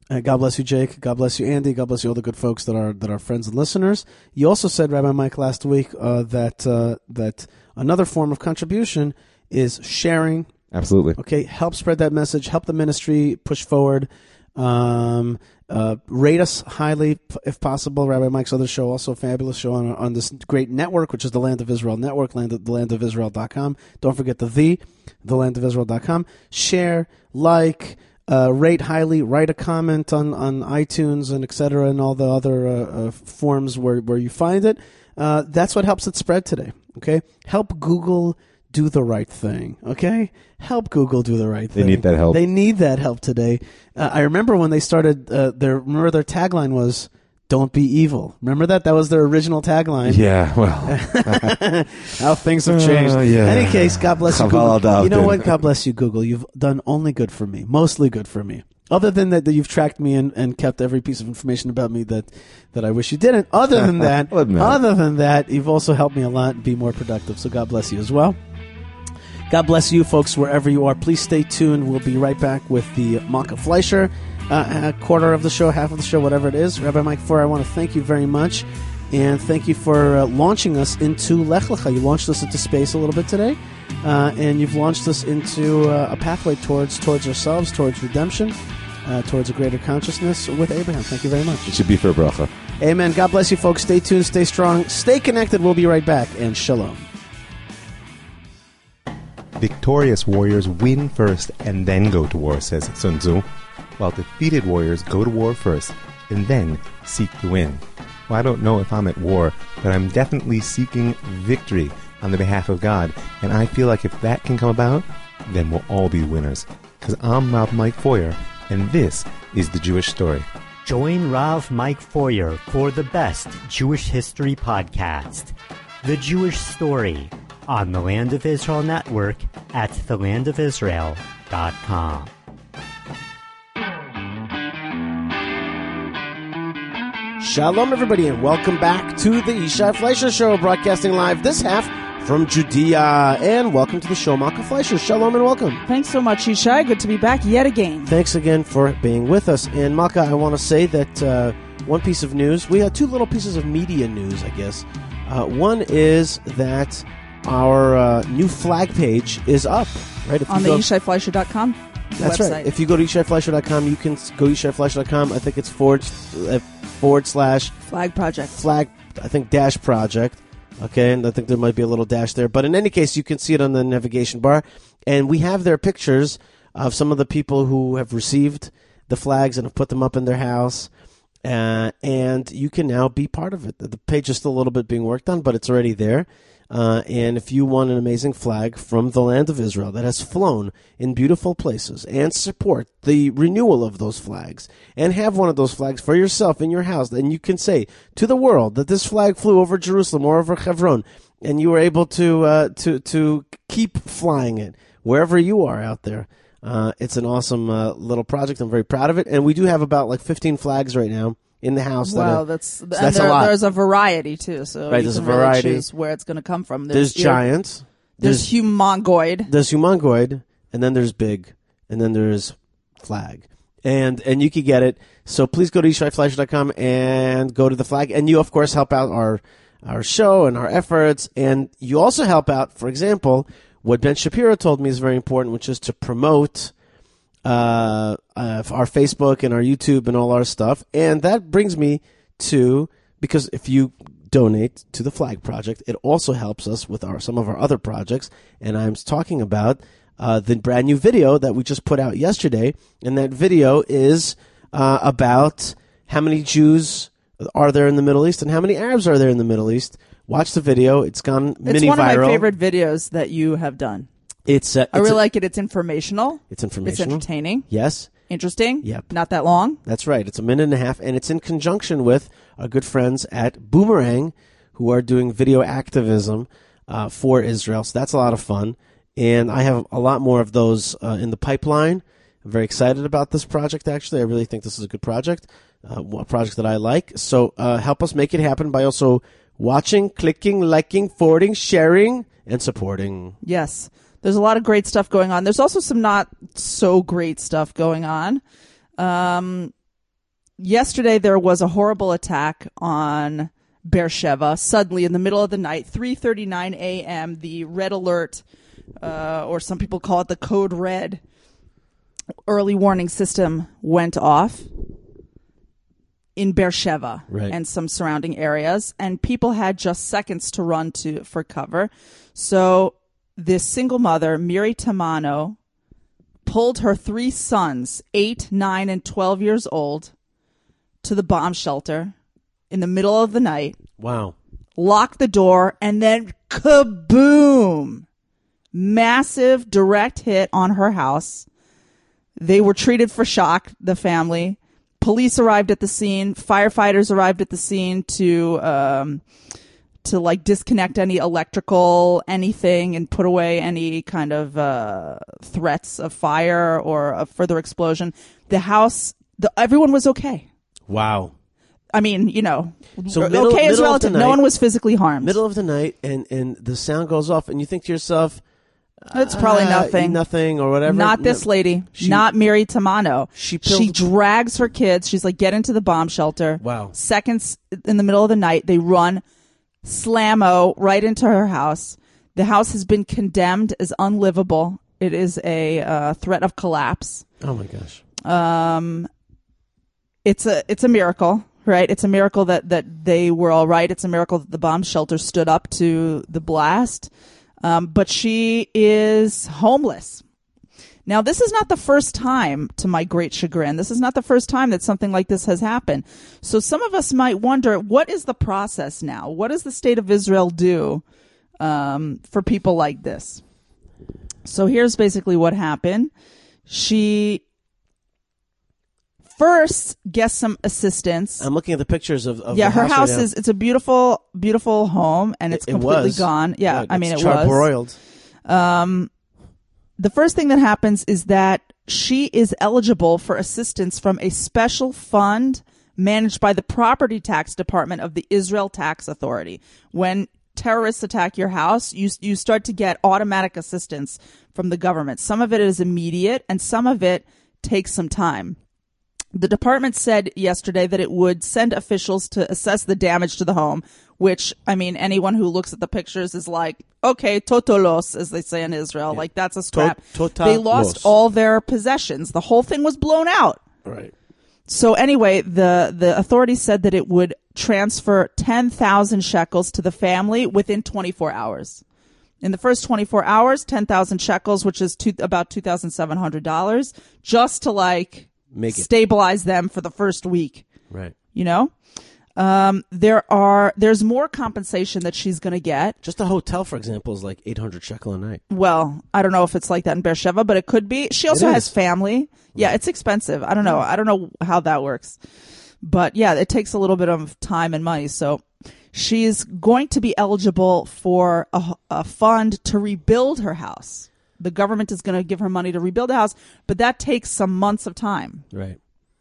Uh, God bless you, Jake. God bless you, Andy. God bless you, all the good folks that are that are friends and listeners. You also said, Rabbi Mike, last week uh, that uh, that another form of contribution is sharing. Absolutely. Okay, help spread that message. Help the ministry push forward. Um, uh, rate us highly, if possible. Rabbi Mike's other show, also a fabulous show on, on this great network, which is the Land of Israel Network, land of, the land of israel dot com. Don't forget the the, the land of israel dot com. Share, like, uh, rate highly, write a comment on, on iTunes and et cetera, and all the other uh, uh, forms where, where you find it. Uh, that's what helps it spread today. Okay, help Google do the right thing, okay? Help Google do the right thing. They need that help. They need that help today. Uh, I remember when they started, uh, their remember their tagline was, "Don't be evil." Remember that? That was their original tagline. Yeah, well. How things have changed. Uh, yeah. In any case, God bless you, Chaval Google. al You know Davin. what? God bless you, Google. You've done only good for me. Mostly good for me. Other than that, that you've tracked me and, and kept every piece of information about me that, that I wish you didn't. Other than that, Well, no. other than that, you've also helped me a lot and be more productive. So God bless you as well. God bless you, folks, wherever you are. Please stay tuned. We'll be right back with the Malka Fleischer uh, a quarter of the show, half of the show, whatever it is. Rabbi Mike Feuer, I want to thank you very much. And thank you for uh, launching us into Lech Lecha. You launched us into space a little bit today. Uh, and you've launched us into uh, a pathway towards towards ourselves, towards redemption, uh, towards a greater consciousness with Abraham. Thank you very much. It should be for a bracha. Amen. God bless you, folks. Stay tuned. Stay strong. Stay connected. We'll be right back. And shalom. Victorious warriors win first and then go to war, says Sun Tzu, while defeated warriors go to war first and then seek to win. Well, I don't know if I'm at war, but I'm definitely seeking victory on the behalf of God, and I feel like if that can come about, then we'll all be winners. Because I'm Rav Mike Feuer, and this is The Jewish Story. Join Rav Mike Feuer for the best Jewish history podcast, The Jewish Story, on the Land of Israel Network at the land of israel dot com. Shalom, everybody, and welcome back to the Yishai Fleischer Show, broadcasting live this half from Judea. And welcome to the show, Malka Fleischer. Shalom and welcome. Thanks so much, Yishai. Good to be back yet again. Thanks again for being with us. And Malka, I want to say that uh, one piece of news, we had two little pieces of media news, I guess. Uh, one is that our uh, new flag page is up, right? If On you the go- Yishai Fleischer dot com That's website. right. If you go to Yishai Fleischer dot com, you can go to Yishai Fleischer dot com. I think it's forward, uh, forward slash Flag Project. flag, I think dash project. Okay, and I think there might be a little dash there. But in any case, you can see it on the navigation bar. And we have their pictures of some of the people who have received the flags and have put them up in their house. Uh, and you can now be part of it. The page is still a little bit being worked on, but it's already there. Uh, and if you want an amazing flag from the land of Israel that has flown in beautiful places and support the renewal of those flags and have one of those flags for yourself in your house, then you can say to the world that this flag flew over Jerusalem or over Hebron, and you were able to uh, to to keep flying it wherever you are out there. Uh, it's an awesome uh, little project. I'm very proud of it. And we do have about like fifteen flags right now in the house. Wow, that are, that's so and that's there, a lot. there's a variety too. So Right, you there's can a variety. Really choose where it's going to come from. There's ear- giant. There's, humongoid. There's humongoid, and then there's big, and then there's flag. And and you can get it. So please go to yishai fleischer dot com and go to the flag. And you, of course, help out our our show and our efforts. And you also help out, for example, what Ben Shapiro told me is very important, which is to promote uh, uh, our Facebook and our YouTube and all our stuff. And that brings me to, because if you donate to the Flag Project, it also helps us with our some of our other projects. And I'm talking about uh, the brand new video that we just put out yesterday. And that video is uh, about how many Jews are there in the Middle East and how many Arabs are there in the Middle East. Watch the video. It's gone It's mini one viral. of my favorite videos that you have done. It's, uh, I it's really a- like it. It's informational. It's informational. It's entertaining. Yes. Interesting. Yep. Not that long. That's right. It's a minute and a half, and it's in conjunction with our good friends at Boomerang, who are doing video activism uh, for Israel. So that's a lot of fun. And I have a lot more of those uh, in the pipeline. I'm very excited about this project, actually. I really think this is a good project, uh, a project that I like. So uh, help us make it happen by also watching, clicking, liking, forwarding, sharing, and supporting. Yes. There's a lot of great stuff going on. There's also some not so great stuff going on. Um, yesterday there was a horrible attack on Beersheba. Suddenly, in the middle of the night, three thirty-nine a.m., the red alert, uh, or some people call it the code red, early warning system went off in Beersheba Right. and some surrounding areas, and people had just seconds to run to for cover. So this single mother, Miri Tamano, pulled her three sons, eight, nine, and twelve years old, to the bomb shelter in the middle of the night, Wow. locked the door, and then kaboom! Massive direct hit on her house. They were treated for shock, the family. Police arrived at the scene. Firefighters arrived at the scene to um, to like disconnect any electrical anything and put away any kind of uh, threats of fire or a further explosion. The house, the, everyone was okay. Wow. I mean, you know, So okay middle- is middle of relative. the No night- one was physically harmed. Middle of the night, and, and the sound goes off, and you think to yourself, It's probably "Ah, nothing. Nothing or whatever. Not this No. lady. She- not Miri Tamano. She she pilled- drags her kids. She's like, get into the bomb shelter. Wow. Seconds in the middle of the night, they run slammo right into her house. The house has been condemned as unlivable. It is a uh, threat of collapse. Oh my gosh. Um, it's a it's a miracle, right? It's a miracle that that they were all right. It's a miracle that the bomb shelter stood up to the blast. Um, but she is homeless. Now, this is not the first time, to my great chagrin. This is not the first time that something like this has happened. So some of us might wonder, what is the process now? What does the state of Israel do um, for people like this? So here's basically what happened. She first gets some assistance. I'm looking at the pictures of, of yeah, the her house, house right now. is, it's a beautiful, beautiful home, and it's It- it completely was. gone. Yeah, Right, I mean, it's it was. charbroiled. Um, the first thing that happens is that she is eligible for assistance from a special fund managed by the Property Tax Department of the Israel Tax Authority. When terrorists attack your house, you you start to get automatic assistance from the government. Some of it is immediate, and some of it takes some time. The department said yesterday that it would send officials to assess the damage to the home, which, I mean, anyone who looks at the pictures is like, okay, totolos, as they say in Israel. Like, that's a scrap. To- they lost totalos. all their possessions. The whole thing was blown out. Right. So anyway, the, the authorities said that it would transfer ten thousand shekels to the family within twenty-four hours. In the first twenty-four hours, ten thousand shekels, which is two, about two thousand seven hundred dollars, just to like Make it. stabilize them for the first week. Right. You know, um, there are there's more compensation that she's going to get. Just a hotel, for example, is like eight hundred shekel a night. Well, I don't know if it's like that in Beersheba, but it could be. She also It has is. family. Yeah, it's expensive. I don't know. I don't know how that works. But yeah, it takes a little bit of time and money. So she's going to be eligible for a, a fund to rebuild her house. The government is going to give her money to rebuild the house, but that takes some months of time. Right.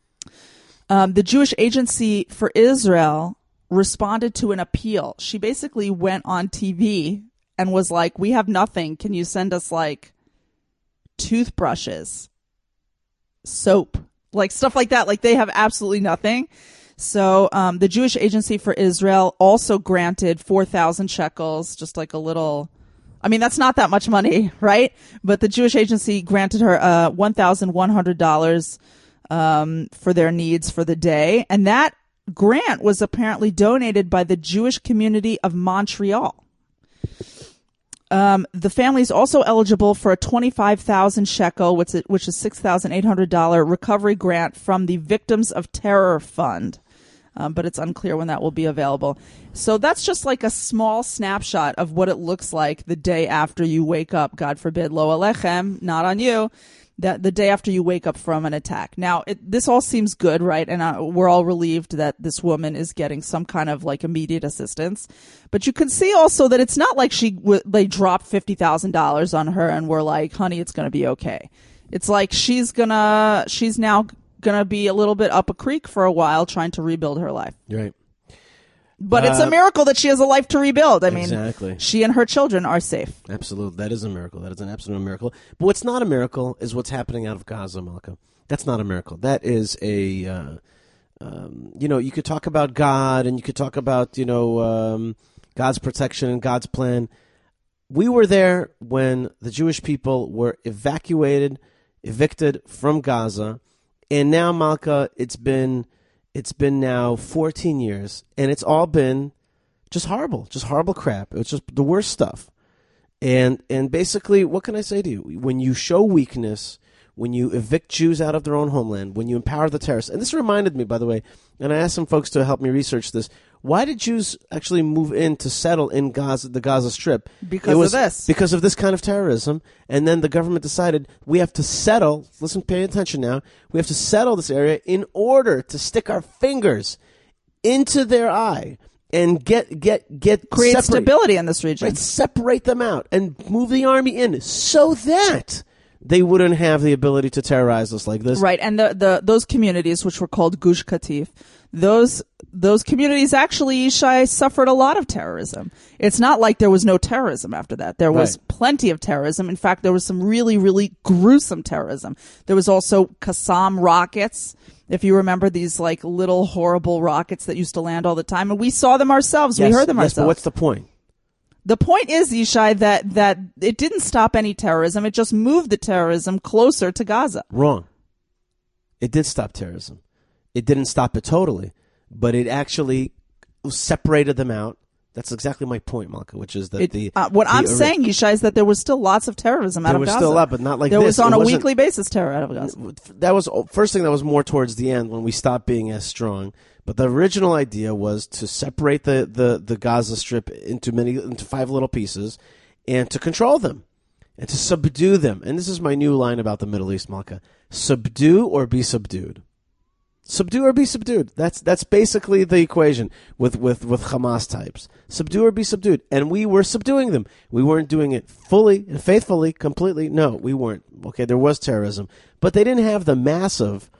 Um, the Jewish Agency for Israel responded to an appeal. She basically went on T V and was like, we have nothing. Can you send us like toothbrushes, soap, like stuff like that? Like they have absolutely nothing. So um, the Jewish Agency for Israel also granted four thousand shekels, just like a little, I mean, that's not that much money, right? But the Jewish Agency granted her uh, one thousand one hundred dollars um, for their needs for the day. And that grant was apparently donated by the Jewish community of Montreal. Um, the family is also eligible for a twenty-five thousand shekel, which is, which is six thousand eight hundred dollars recovery grant from the Victims of Terror Fund. Um, but it's unclear when that will be available. So that's just like a small snapshot of what it looks like the day after you wake up. God forbid, lo alechem, not on you. That the day after you wake up from an attack. Now, it, this all seems good, right? And uh, we're all relieved that this woman is getting some kind of like immediate assistance. But you can see also that it's not like she w- they dropped fifty thousand dollars on her and were like, honey, it's going to be okay. It's like she's gonna, she's now gonna be a little bit up a creek for a while trying to rebuild her life. Right. But it's a Uh, miracle that she has a life to rebuild. I mean, Exactly. she and her children are safe. Absolutely. That is a miracle. That is an absolute miracle. But what's not a miracle is what's happening out of Gaza, Malka. That's not a miracle. That is a uh, um, you know, you could talk about God and you could talk about, you know, um, God's protection and God's plan. We were there when the Jewish people were evacuated, evicted from Gaza, and now, Malka, it's been it's been now fourteen years, and it's all been just horrible, just horrible crap. It's just the worst stuff. And and basically, what can I say to you? When you show weakness, when you evict Jews out of their own homeland, when you empower the terrorists, and this reminded me, by the way, and I asked some folks to help me research this. Why did Jews actually move in to settle in Gaza, the Gaza Strip? Because it was of this. Because of this kind of terrorism. And then the government decided we have to settle, listen, pay attention now, we have to settle this area in order to stick our fingers into their eye and get, get, get, Create separate, stability in this region. right, separate them out and move the army in so that they wouldn't have the ability to terrorize us like this. Right, and the, the those communities, which were called Gush Katif, those those communities actually, Yishai, suffered a lot of terrorism. It's not like there was no terrorism after that. There was Right. plenty of terrorism. In fact, there was some really, really gruesome terrorism. There was also Qassam rockets, if you remember, these like little horrible rockets that used to land all the time, and we saw them ourselves. Yes, we heard them yes, ourselves. but what's the point? The point is, Yishai, that, that it didn't stop any terrorism. It just moved the terrorism closer to Gaza. Wrong. It did stop terrorism. It didn't stop it totally, but it actually separated them out. That's exactly my point, Malka, which is that It, the uh, what the I'm ori- saying, Yishai, is that there was still lots of terrorism out there of was Gaza. still a lot, but not like there this. was on It a wasn't- weekly basis terror out of Gaza. That was first thing that was more towards the end when we stopped being as strong. But the original idea was to separate the, the, the Gaza Strip into many into five little pieces and to control them and to subdue them. And this is my new line about the Middle East, Malka. Subdue or be subdued. Subdue or be subdued. That's that's basically the equation with, with, with Hamas types. Subdue or be subdued. And we were subduing them. We weren't doing it fully and faithfully, completely. No, we weren't. Okay, there was terrorism. But they didn't have the massive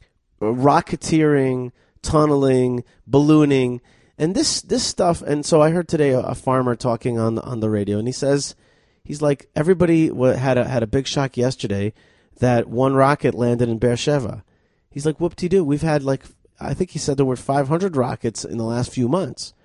rocketeering, tunneling, ballooning, and this this stuff. And so I heard today a, a farmer talking on on the radio, and he says, he's like, everybody wa- had a, had a big shock yesterday that one rocket landed in Beersheba. He's like, whoop-de-doo. We've had like, I think he said there were five hundred rockets in the last few months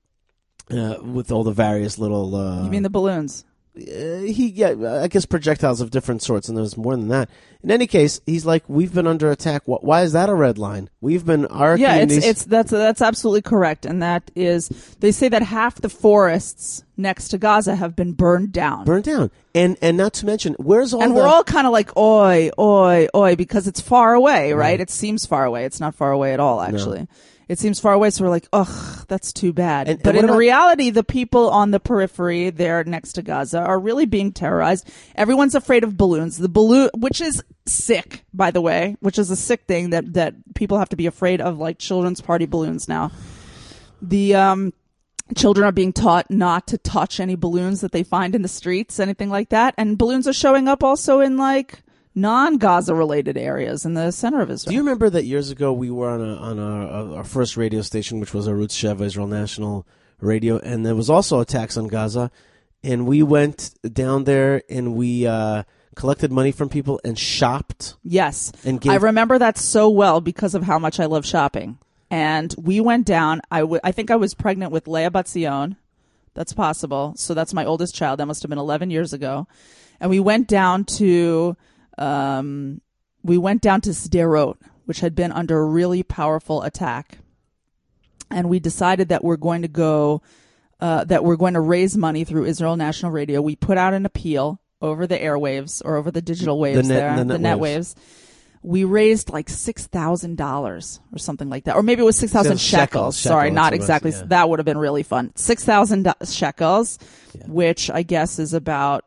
uh, with all the various little. Uh, You mean the balloons? uh, he yeah, I guess projectiles of different sorts, and there's more than that. In any case, he's like, we've been under attack. Wh- Why is that a red line? We've been our Yeah, it's communities. it's that's that's absolutely correct, and that is they say that half the forests next to Gaza have been burned down. burned down, and and not to mention, where's all and the we're all kind of like, oi, oi, oi, because it's far away, right? It seems far away. It's not far away at all, actually. It seems far away, so we're like, ugh, that's too bad. And- but and what in about- reality, the people on the periphery there next to Gaza are really being terrorized. Everyone's afraid of balloons. The balloon, which is sick, by the way, which is a sick thing that, that people have to be afraid of, like children's party balloons now. The, um, children are being taught not to touch any balloons that they find in the streets, anything like that. And balloons are showing up also in like non-Gaza related areas in the center of Israel. Do you remember that years ago we were on a, on our, our first radio station, which was Arutz Sheva, Israel National Radio, and there was also attacks on Gaza, and we went down there and we uh, collected money from people and shopped. Yes. And gave- I remember that so well because of how much I love shopping. And we went down. I, w- I think I was pregnant with Leah Batzion. That's possible. So that's my oldest child. That must have been eleven years ago. And we went down to, um, we went down to Sderot, which had been under a really powerful attack. And we decided that we're going to go, uh, that we're going to raise money through Israel National Radio. We put out an appeal over the airwaves or over the digital waves net- there, the the net net waves. waves. We raised like six thousand dollars or something like that. Or maybe it was six thousand Shekel, shekels. shekel, Sorry, that's not what it was, exactly. yeah. That would have been really fun. six thousand shekels, Yeah. which I guess is about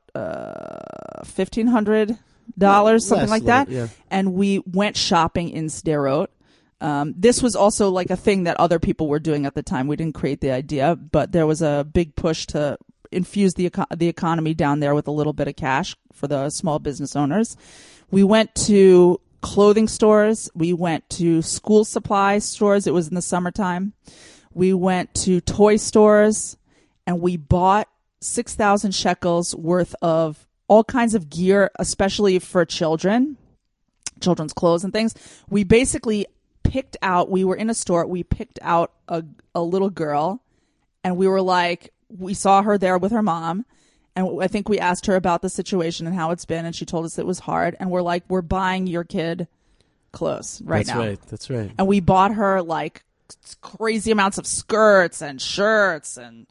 uh, fifteen hundred dollars, something Less, like that. little, yeah. And we went shopping in Sderot. Um, this was also like a thing that other people were doing at the time. We didn't create the idea, but there was a big push to infuse the eco- the economy down there with a little bit of cash for the small business owners. We went to clothing stores. We went to school supply stores. It was in the summertime. We went to toy stores and we bought six thousand shekels worth of all kinds of gear, especially for children, children's clothes and things. We basically picked out, we were in a store, we picked out a, a little girl, and we were like, we saw her there with her mom, and I think we asked her about the situation and how it's been, and she told us it was hard, and we're like, we're buying your kid clothes right That's now. right. That's right. And we bought her like crazy amounts of skirts and shirts and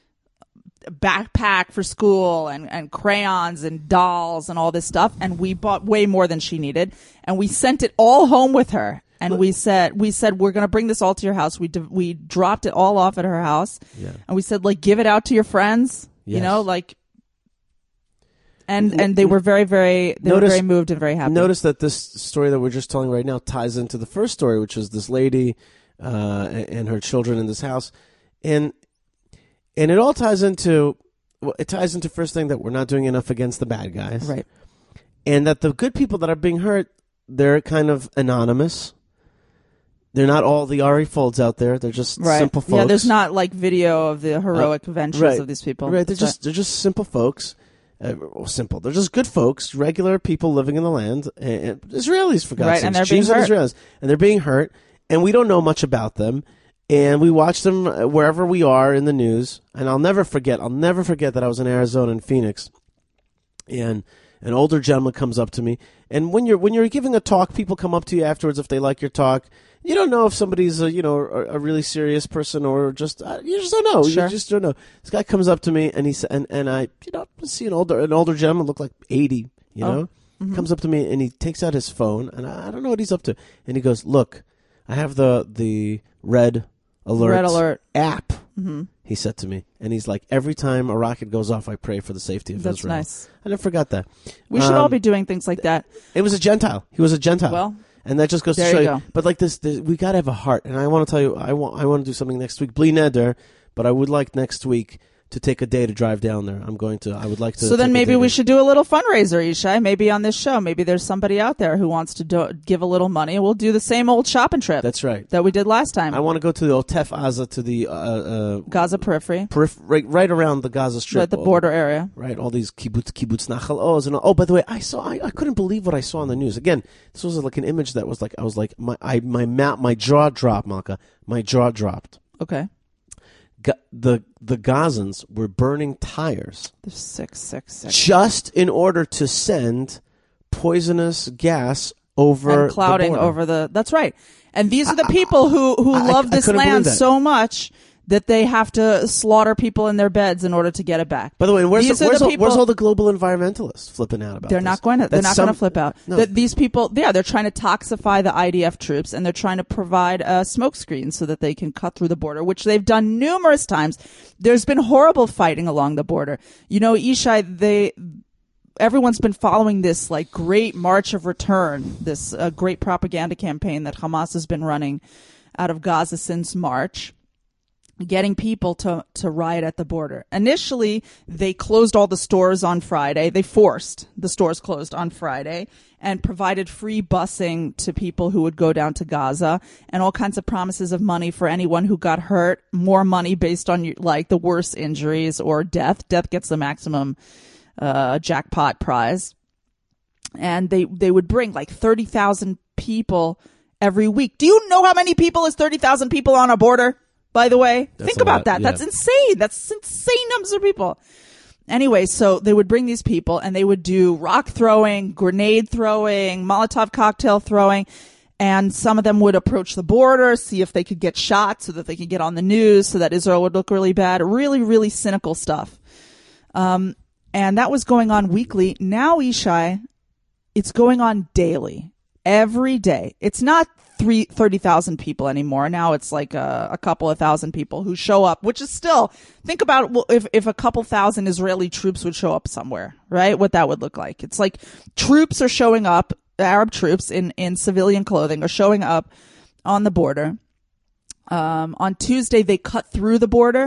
backpack for school and, and crayons and dolls and all this stuff. And we bought way more than she needed. And we sent it all home with her. And we said, we said, we're going to bring this all to your house. We, d- we dropped it all off at her house. Yeah. And we said, like, give it out to your friends, Yes. you know, like, and, and they were very, very, they Notice- were very moved and very happy. Notice that this story that we're just telling right now ties into the first story, which is this lady uh, and her children in this house, and and it all ties into well, it ties into first thing that we're not doing enough against the bad guys, Right. and that the good people that are being hurt, they're kind of anonymous. They're not all the Ari Folds out there. They're just Right. simple folks. Yeah, there's not like video of the heroic Uh, adventures right. of these people. Right, they're That's just they're just simple folks. Uh, well, simple. They're just good folks, regular people living in the land, and, and Israelis for God's Right, sake, and they're being Jews and hurt. Israelis, and they're being hurt, and we don't know much about them, and we watch them uh, wherever we are in the news. And I'll never forget. I'll never forget that I was in Arizona in Phoenix, and an older gentleman comes up to me, and when you're when you're giving a talk, people come up to you afterwards if they like your talk. You don't know if somebody's a, you know a, a really serious person or just uh, you just don't know. Sure. You just don't know. This guy comes up to me and he sa- and and I you know see an older an older gentleman look like eighty. You Oh. know, comes up to me and he takes out his phone and I, I don't know what he's up to. And he goes, "Look, I have the the red alert Red alert. app." Mm-hmm. He said to me, and he's like, "Every time a rocket goes off, I pray for the safety of That's Israel." nice. I never forgot that. We should Um, all be doing things like that. It was a Gentile. He was a Gentile. Well, and that just goes to there show you you. go. But like this, this we got to have a heart. And I want to tell you, I want, I want to do something next week. Bli neder, but I would like next week to take a day to drive down there. I'm going to. I would like to. So then take a maybe day we to- should do a little fundraiser, Yishai. Maybe on this show, maybe there's somebody out there who wants to do, give a little money, and we'll do the same old shopping trip That's right. that we did last time. I want to go to the Otef Aza to the uh, uh, Gaza periphery, perif- right, right around the Gaza Strip, right, the all- border area. Right, all these kibbutz, kibbutz Nachal Oz, and all. Oh, by the way, I saw, I, I couldn't believe what I saw on the news. Again, this was like an image that was like, I was like, my, I, my mouth, my jaw dropped, Malka, my jaw dropped. Okay. Ga- the the Gazans were burning tires They're sick, sick, sick. just in order to send poisonous gas over And clouding the border. over the. That's right. And these are the people who who I- I- love I this couldn't believe land that. so much that they have to slaughter people in their beds in order to get it back. By the way, where's, These the, are where's, the all, people- where's all the global environmentalists flipping out about They're this? not going to. They're That's not going some- to flip out. No. That these people, yeah, they're trying to toxify the I D F troops, and they're trying to provide uh, smoke screens so that they can cut through the border, which they've done numerous times. There's been horrible fighting along the border. You know, Ishai, they. Everyone's been following this like great March of Return, this uh, great propaganda campaign that Hamas has been running out of Gaza since March, getting people to, to riot at the border. Initially, they closed all the stores on Friday. They forced the stores closed on Friday and provided free busing to people who would go down to Gaza and all kinds of promises of money for anyone who got hurt, more money based on like the worst injuries or death. Death gets the maximum uh, jackpot prize. And they, they would bring like thirty thousand people every week. Do you know how many people is thirty thousand people on a border, by the way? That's Think a about lot, that. yeah. That's insane. That's insane numbers of people. Anyway, so they would bring these people and they would do rock throwing, grenade throwing, Molotov cocktail throwing, and some of them would approach the border, see if they could get shot so that they could get on the news so that Israel would look really bad. Really, really cynical stuff. Um, and that was going on weekly. Now, Ishai, it's going on daily, every day. It's not three, thirty thousand people anymore. Now it's like a, a couple of thousand people who show up, which is still, think about well, if, if a couple thousand Israeli troops would show up somewhere, right? What that would look like. It's like troops are showing up, Arab troops in, in civilian clothing are showing up on the border. Um, on Tuesday, they cut through the border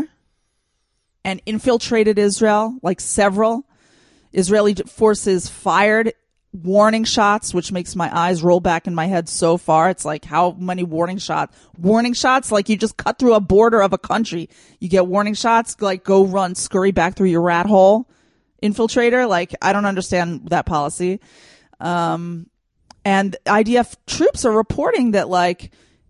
and infiltrated Israel, like several Israeli forces fired warning shots, which makes my eyes roll back in my head so far. It's like, how many warning shots? Warning shots? Like you just cut through a border of a country. You get warning shots, like go run, scurry back through your rat hole, infiltrator. Like, I don't understand that policy. Um, and I D F troops are reporting that like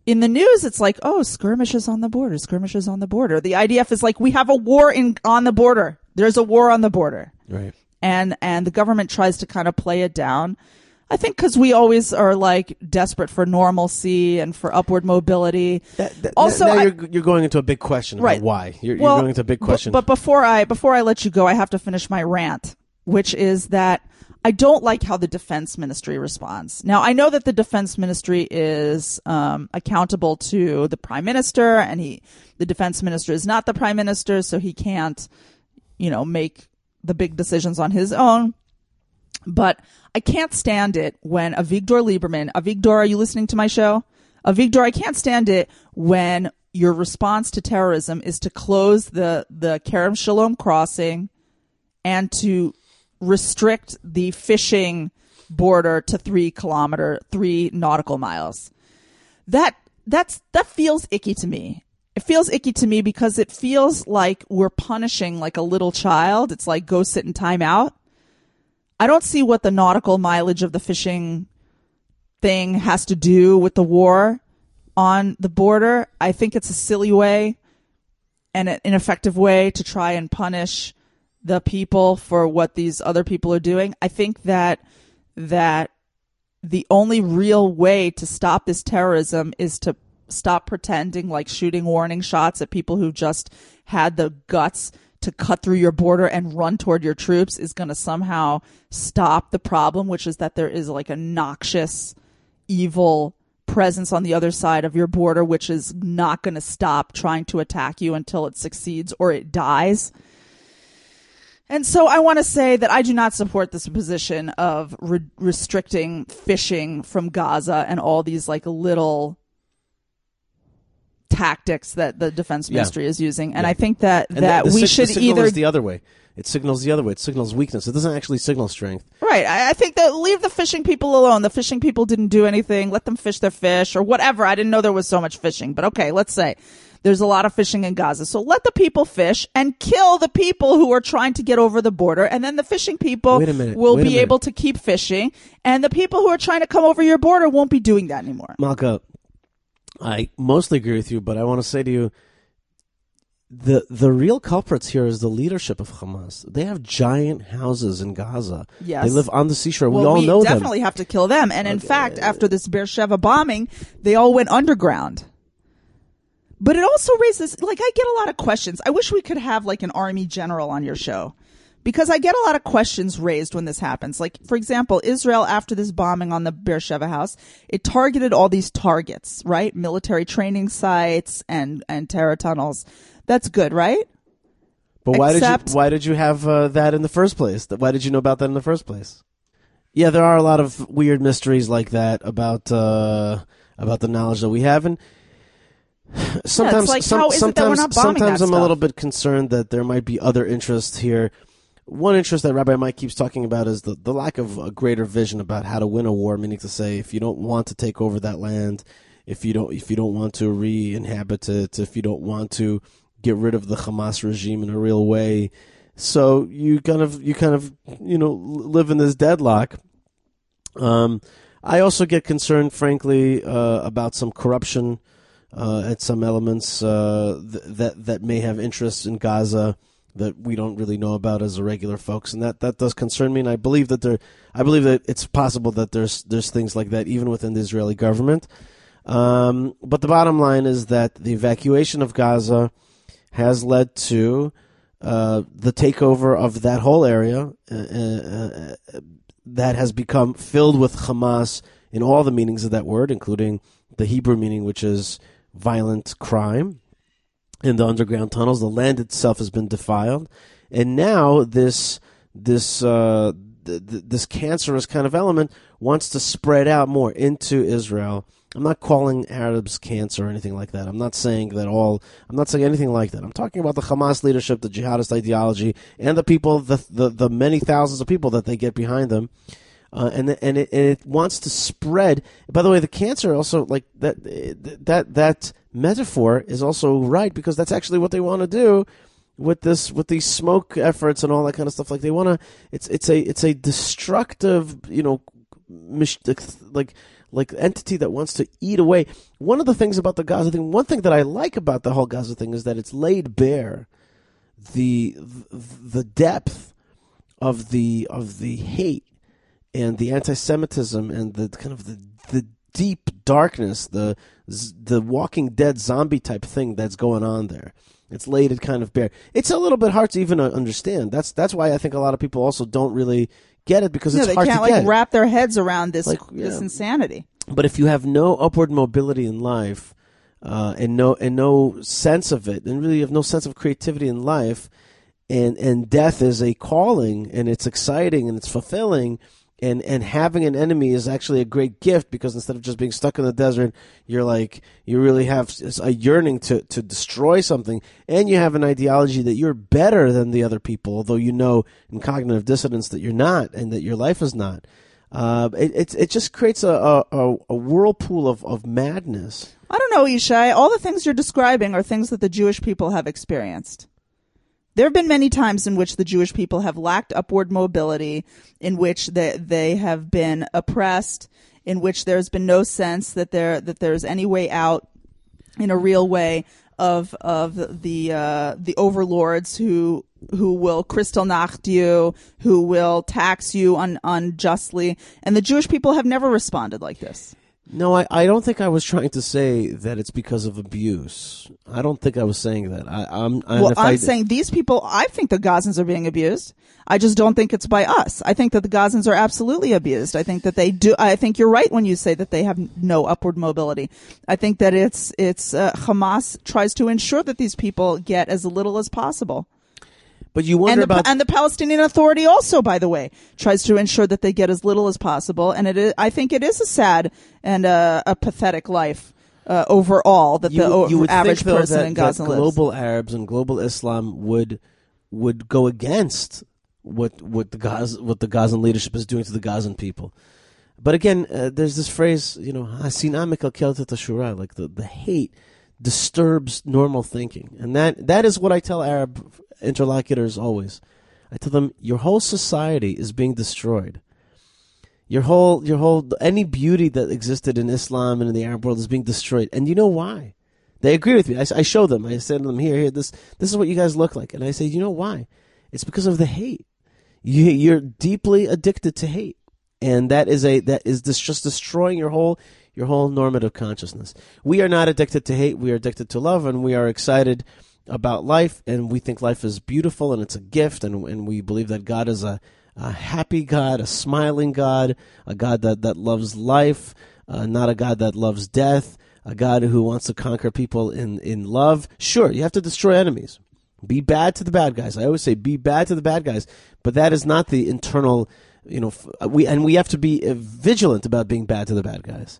in the news, it's like, oh, skirmishes on the border, skirmishes on the border. The I D F is like, we have a war in on the border. There's a war on the border. Right. And and the government tries to kind of play it down. I think because we always are like desperate for normalcy and for upward mobility. That, that, also, now I, you're, you're going into a big question about right. why. You're, well, you're going into a big question. But, but before I before I let you go, I have to finish my rant, which is that I don't like how the defense ministry responds. Now, I know that the defense ministry is um, accountable to the prime minister, and he, the defense minister is not the prime minister, so he can't, you know, make the big decisions on his own. But I can't stand it when Avigdor Lieberman, Avigdor, are you listening to my show? Avigdor, I can't stand it when your response to terrorism is to close the, the Kerem Shalom crossing and to restrict the fishing border to three kilometer, three nautical miles. That, that's, that feels icky to me. It feels icky to me because it feels like we're punishing like a little child. It's like, go sit in timeout. I don't see what the nautical mileage of the fishing thing has to do with the war on the border. I think it's a silly way and an ineffective way to try and punish the people for what these other people are doing. I think that that the only real way to stop this terrorism is to stop pretending like shooting warning shots at people who just had the guts to cut through your border and run toward your troops is going to somehow stop the problem, which is that there is like a noxious, evil presence on the other side of your border, which is not going to stop trying to attack you until it succeeds or it dies. And so I want to say that I do not support this position of re- restricting fishing from Gaza and all these like little tactics that the defense ministry yeah. is using. And yeah. I think that, and that the, the we sig- should the signal either... is the other way. It signals the other way. It signals weakness. It doesn't actually signal strength. Right. I, I think that leave the fishing people alone. The fishing people didn't do anything. Let them fish their fish or whatever. I didn't know there was so much fishing. But okay, let's say there's a lot of fishing in Gaza. So let the people fish and kill the people who are trying to get over the border. And then the fishing people Wait a minute. will Wait be able to keep fishing. And the people who are trying to come over your border won't be doing that anymore. Malka, I mostly agree with you, but I want to say to you, the the real culprits here is the leadership of Hamas. They have giant houses in Gaza. Yes. They live on the seashore. Well, we all we know them. We definitely have to kill them. And in okay. fact, after this Beersheba bombing, they all went underground. But it also raises, like, I get a lot of questions. I wish we could have, like, an army general on your show. Because I get a lot of questions raised when this happens. Like, for example, Israel, after this bombing on the Beersheba house, it targeted all these targets, right? Military training sites and, and terror tunnels. That's good, right? But why Except, did you why did you have uh, that in the first place? Why did you know about that in the first place? Yeah, there are a lot of weird mysteries like that about uh, about the knowledge that we have, and sometimes, yeah, like, some, how is sometimes, it that we're not bombing sometimes that I'm stuff? a little bit concerned that there might be other interests here. One interest that Rabbi Mike keeps talking about is the, the lack of a greater vision about how to win a war. Meaning to say, if you don't want to take over that land, if you don't if you don't want to re-inhabit it, if you don't want to get rid of the Hamas regime in a real way, so you kind of you kind of you know live in this deadlock. Um, I also get concerned, frankly, uh, about some corruption uh, at some elements uh, th- that that may have interests in Gaza that we don't really know about as a regular folks, and that, that does concern me. And I believe that there, I believe that it's possible that there's there's things like that even within the Israeli government. Um, but the bottom line is that the evacuation of Gaza has led to uh, the takeover of that whole area uh, uh, that has become filled with Hamas in all the meanings of that word, including the Hebrew meaning, which is violent crime. In the underground tunnels, the land itself has been defiled, and now this this uh, th- th- this cancerous kind of element wants to spread out more into Israel. I'm not calling Arabs cancer or anything like that. I'm not saying that all. I'm not saying anything like that. I'm talking about the Hamas leadership, the jihadist ideology, and the people, the the, the many thousands of people that they get behind them, uh, and the, and, it, and it wants to spread. By the way, the cancer also like that that that metaphor is also right, because that's actually what they want to do with this with these smoke efforts and all that kind of stuff. Like they want to. It's it's a it's a destructive, you know, like. like entity that wants to eat away. One of the things about the Gaza thing, one thing that I like about the whole Gaza thing is that it's laid bare the the depth of the of the hate and the anti-Semitism and the kind of the the deep darkness, the the Walking Dead zombie type thing that's going on there. It's laid it kind of bare. It's a little bit hard to even understand. That's that's why I think a lot of people also don't really get it, because it's no, hard they can't to like get. wrap their heads around this Like, yeah. this insanity. But if you have no upward mobility in life, uh, and no and no sense of it, and really you have no sense of creativity in life, and and death is a calling, and it's exciting and it's fulfilling, and and having an enemy is actually a great gift, because instead of just being stuck in the desert, you're like you really have a yearning to to destroy something, and you have an ideology that you're better than the other people, although you know in cognitive dissonance that you're not, and that your life is not. Uh, it, it it just creates a, a, a whirlpool of, of madness. I don't know, Yishai. All the things you're describing are things that the Jewish people have experienced. There have been many times in which the Jewish people have lacked upward mobility, in which they, they have been oppressed, in which there's been no sense that there that there's any way out in a real way of of the uh, the overlords who who will Kristallnacht you, who will tax you un, unjustly, and the Jewish people have never responded like this. No, I, I don't think I was trying to say that it's because of abuse. I don't think I was saying that. I, I'm and Well, if I'm I, saying these people, I think the Gazans are being abused. I just don't think it's by us. I think that the Gazans are absolutely abused. I think that they do. I think you're right when you say that they have no upward mobility. I think that it's it's uh, Hamas tries to ensure that these people get as little as possible. But you wonder And the, about and the Palestinian Authority also, by the way, tries to ensure that they get as little as possible. And it is, I think it is a sad and uh, a pathetic life uh, overall that you, the o- you would average think, though, person that, in Gaza that lives. global Arabs and global Islam would would go against what what the Gaza what the Gazan leadership is doing to the Gazan people. But again, uh, there's this phrase, you know, "Hasina mekalkelet hashura," like the, the hate disturbs normal thinking, and that that is what I tell Arab interlocutors always. I tell them, your whole society is being destroyed. Your whole, your whole, any beauty that existed in Islam and in the Arab world is being destroyed. And you know why? They agree with me. I, I show them. I say to them, here, here, this, this is what you guys look like. And I say, you know why? It's because of the hate. You, you're deeply addicted to hate, and that is a that is this just destroying your whole your whole normative consciousness. We are not addicted to hate. We are addicted to love, and we are excited about life, and we think life is beautiful and it's a gift, and and we believe that God is a, a happy God, a smiling God, a God that, that loves life, uh, not a God that loves death, a God who wants to conquer people in, in love. Sure, you have to destroy enemies. Be bad to the bad guys. I always say be bad to the bad guys, but that is not the internal, you know, we and we have to be vigilant about being bad to the bad guys.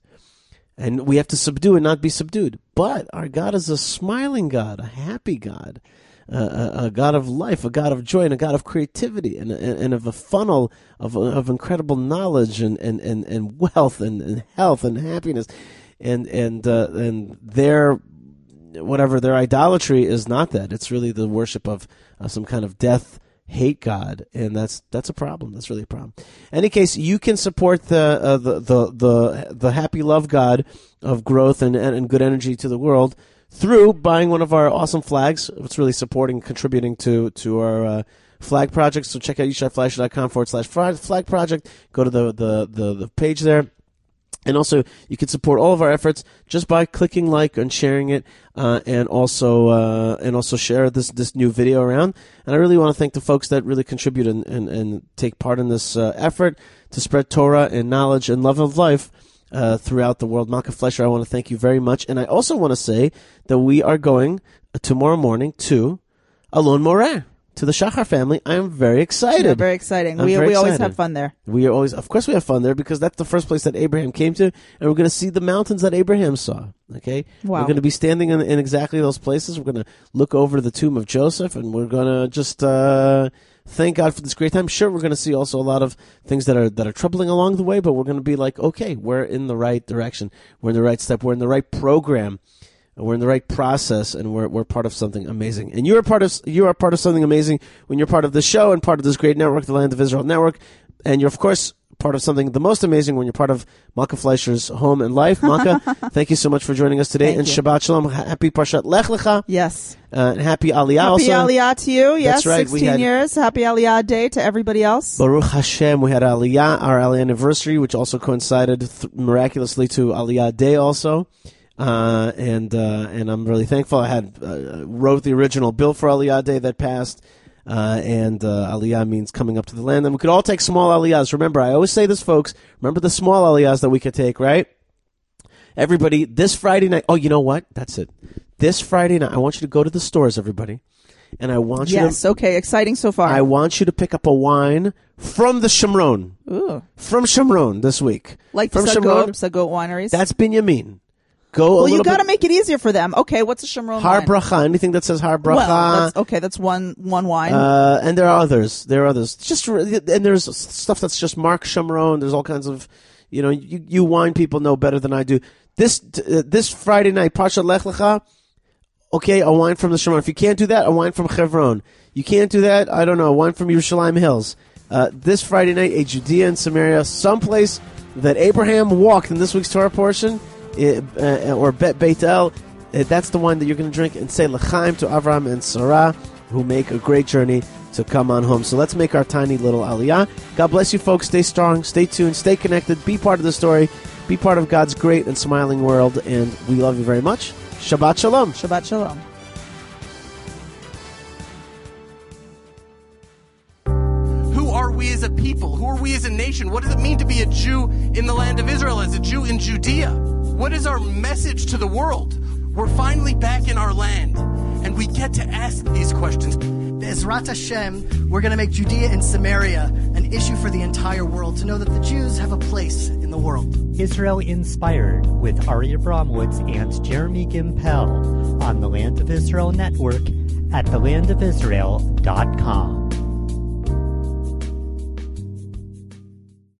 And we have to subdue and not be subdued. But our God is a smiling God, a happy God, uh, a, a God of life, a God of joy, and a God of creativity, and, and, and of a funnel of, of incredible knowledge and, and, and, and wealth and, and health and happiness. And and uh, and their whatever their idolatry is not that. It's really the worship of uh, some kind of death, hate God, and that's that's a problem. That's really a problem. In any case, you can support the uh, the, the the the happy love God of growth and, and and good energy to the world through buying one of our awesome flags. It's really supporting, contributing to to our uh, flag project. So check out yishaifleischer.com forward slash flag project. Go to the the the, the page there. And also, you can support all of our efforts just by clicking like and sharing it, uh, and also uh, and also share this, this new video around. And I really want to thank the folks that really contribute and, and, and take part in this uh, effort to spread Torah and knowledge and love of life uh, throughout the world. Malka Fleischer, I want to thank you very much. And I also want to say that we are going tomorrow morning to Alon Moreh, to the Shachar family. I am very excited. Yeah, very exciting. I'm we very we always excited. have fun there. We are always, of course, we have fun there because that's the first place that Abraham came to, and we're going to see the mountains that Abraham saw. Okay, Wow. We're going to be standing in, in exactly those places. We're going to look over the tomb of Joseph, and we're going to just uh, thank God for this great time. Sure, we're going to see also a lot of things that are that are troubling along the way, but we're going to be like, okay, we're in the right direction. We're in the right step. We're in the right program. We're in the right process, and we're we're part of something amazing. And you are part of you are part of something amazing when you're part of this show and part of this great network, the Land of Israel Network. And you're of course part of something the most amazing when you're part of Malka Fleischer's home and life. Malka, thank you so much for joining us today. Thank and you. Shabbat Shalom. Happy Parshat Lech Lecha. Yes. Uh, and happy Aliyah Happy also. Aliyah to you. Yes, That's right. We sixteen had- years. Happy Aliyah Day to everybody else. Baruch Hashem, we had Aliyah, our Aliyah anniversary, which also coincided th- miraculously to Aliyah Day also. Uh, and, uh, and I'm really thankful. I had, uh, wrote the original bill for Aliyah Day that passed. Uh, and, uh, Aliyah means coming up to the land. And we could all take small Aliyahs. Remember, I always say this, folks. Remember the small Aliyahs that we could take, right? Everybody, this Friday night. Oh, you know what? That's it. This Friday night, I want you to go to the stores, everybody. And I want you Yes. to, Okay. Exciting so far. I want you to pick up a wine from the Shomron. Ooh. From Shomron this week. Like from the Shomron. Sagot, Sagot wineries. That's Binyamin. Go a well, little you got to bit. make it easier for them. Okay. What's a Shomron Har wine? bracha. Anything that says har bracha. Well, that's, okay. That's one one wine. Uh, and there are others. There are others. Just re- and there's stuff that's just Mark Shomron. There's all kinds of, you know, you, you wine people know better than I do. This uh, this Friday night, Parshat Lech Lecha. Okay, a wine from the Shomron. If you can't do that, a wine from Hebron. You can't do that. I don't know. A wine from Yerushalayim Hills. Uh, this Friday night, a Judea and Samaria, someplace that Abraham walked in this week's Torah portion. Uh, or Bet Beit El, uh, that's the wine that you're going to drink and say L'chaim to Avram and Sarah, who make a great journey to come on home. So let's make our tiny little aliyah. God bless you, folks. Stay strong, stay tuned, stay connected, be part of the story, be part of God's great and smiling world, and we love you very much. Shabbat Shalom. Shabbat Shalom. Who are we as a people? Who are we as a nation? What does it mean to be a Jew in the land of Israel, as a Jew in Judea? What is our message to the world? We're finally back in our land, and we get to ask these questions. Be'ezrat Hashem, we're going to make Judea and Samaria an issue for the entire world, to know that the Jews have a place in the world. Israel Inspired with Aryeh Bromwitz and Jeremy Gimpel on the Land of Israel Network at the land of israel dot com.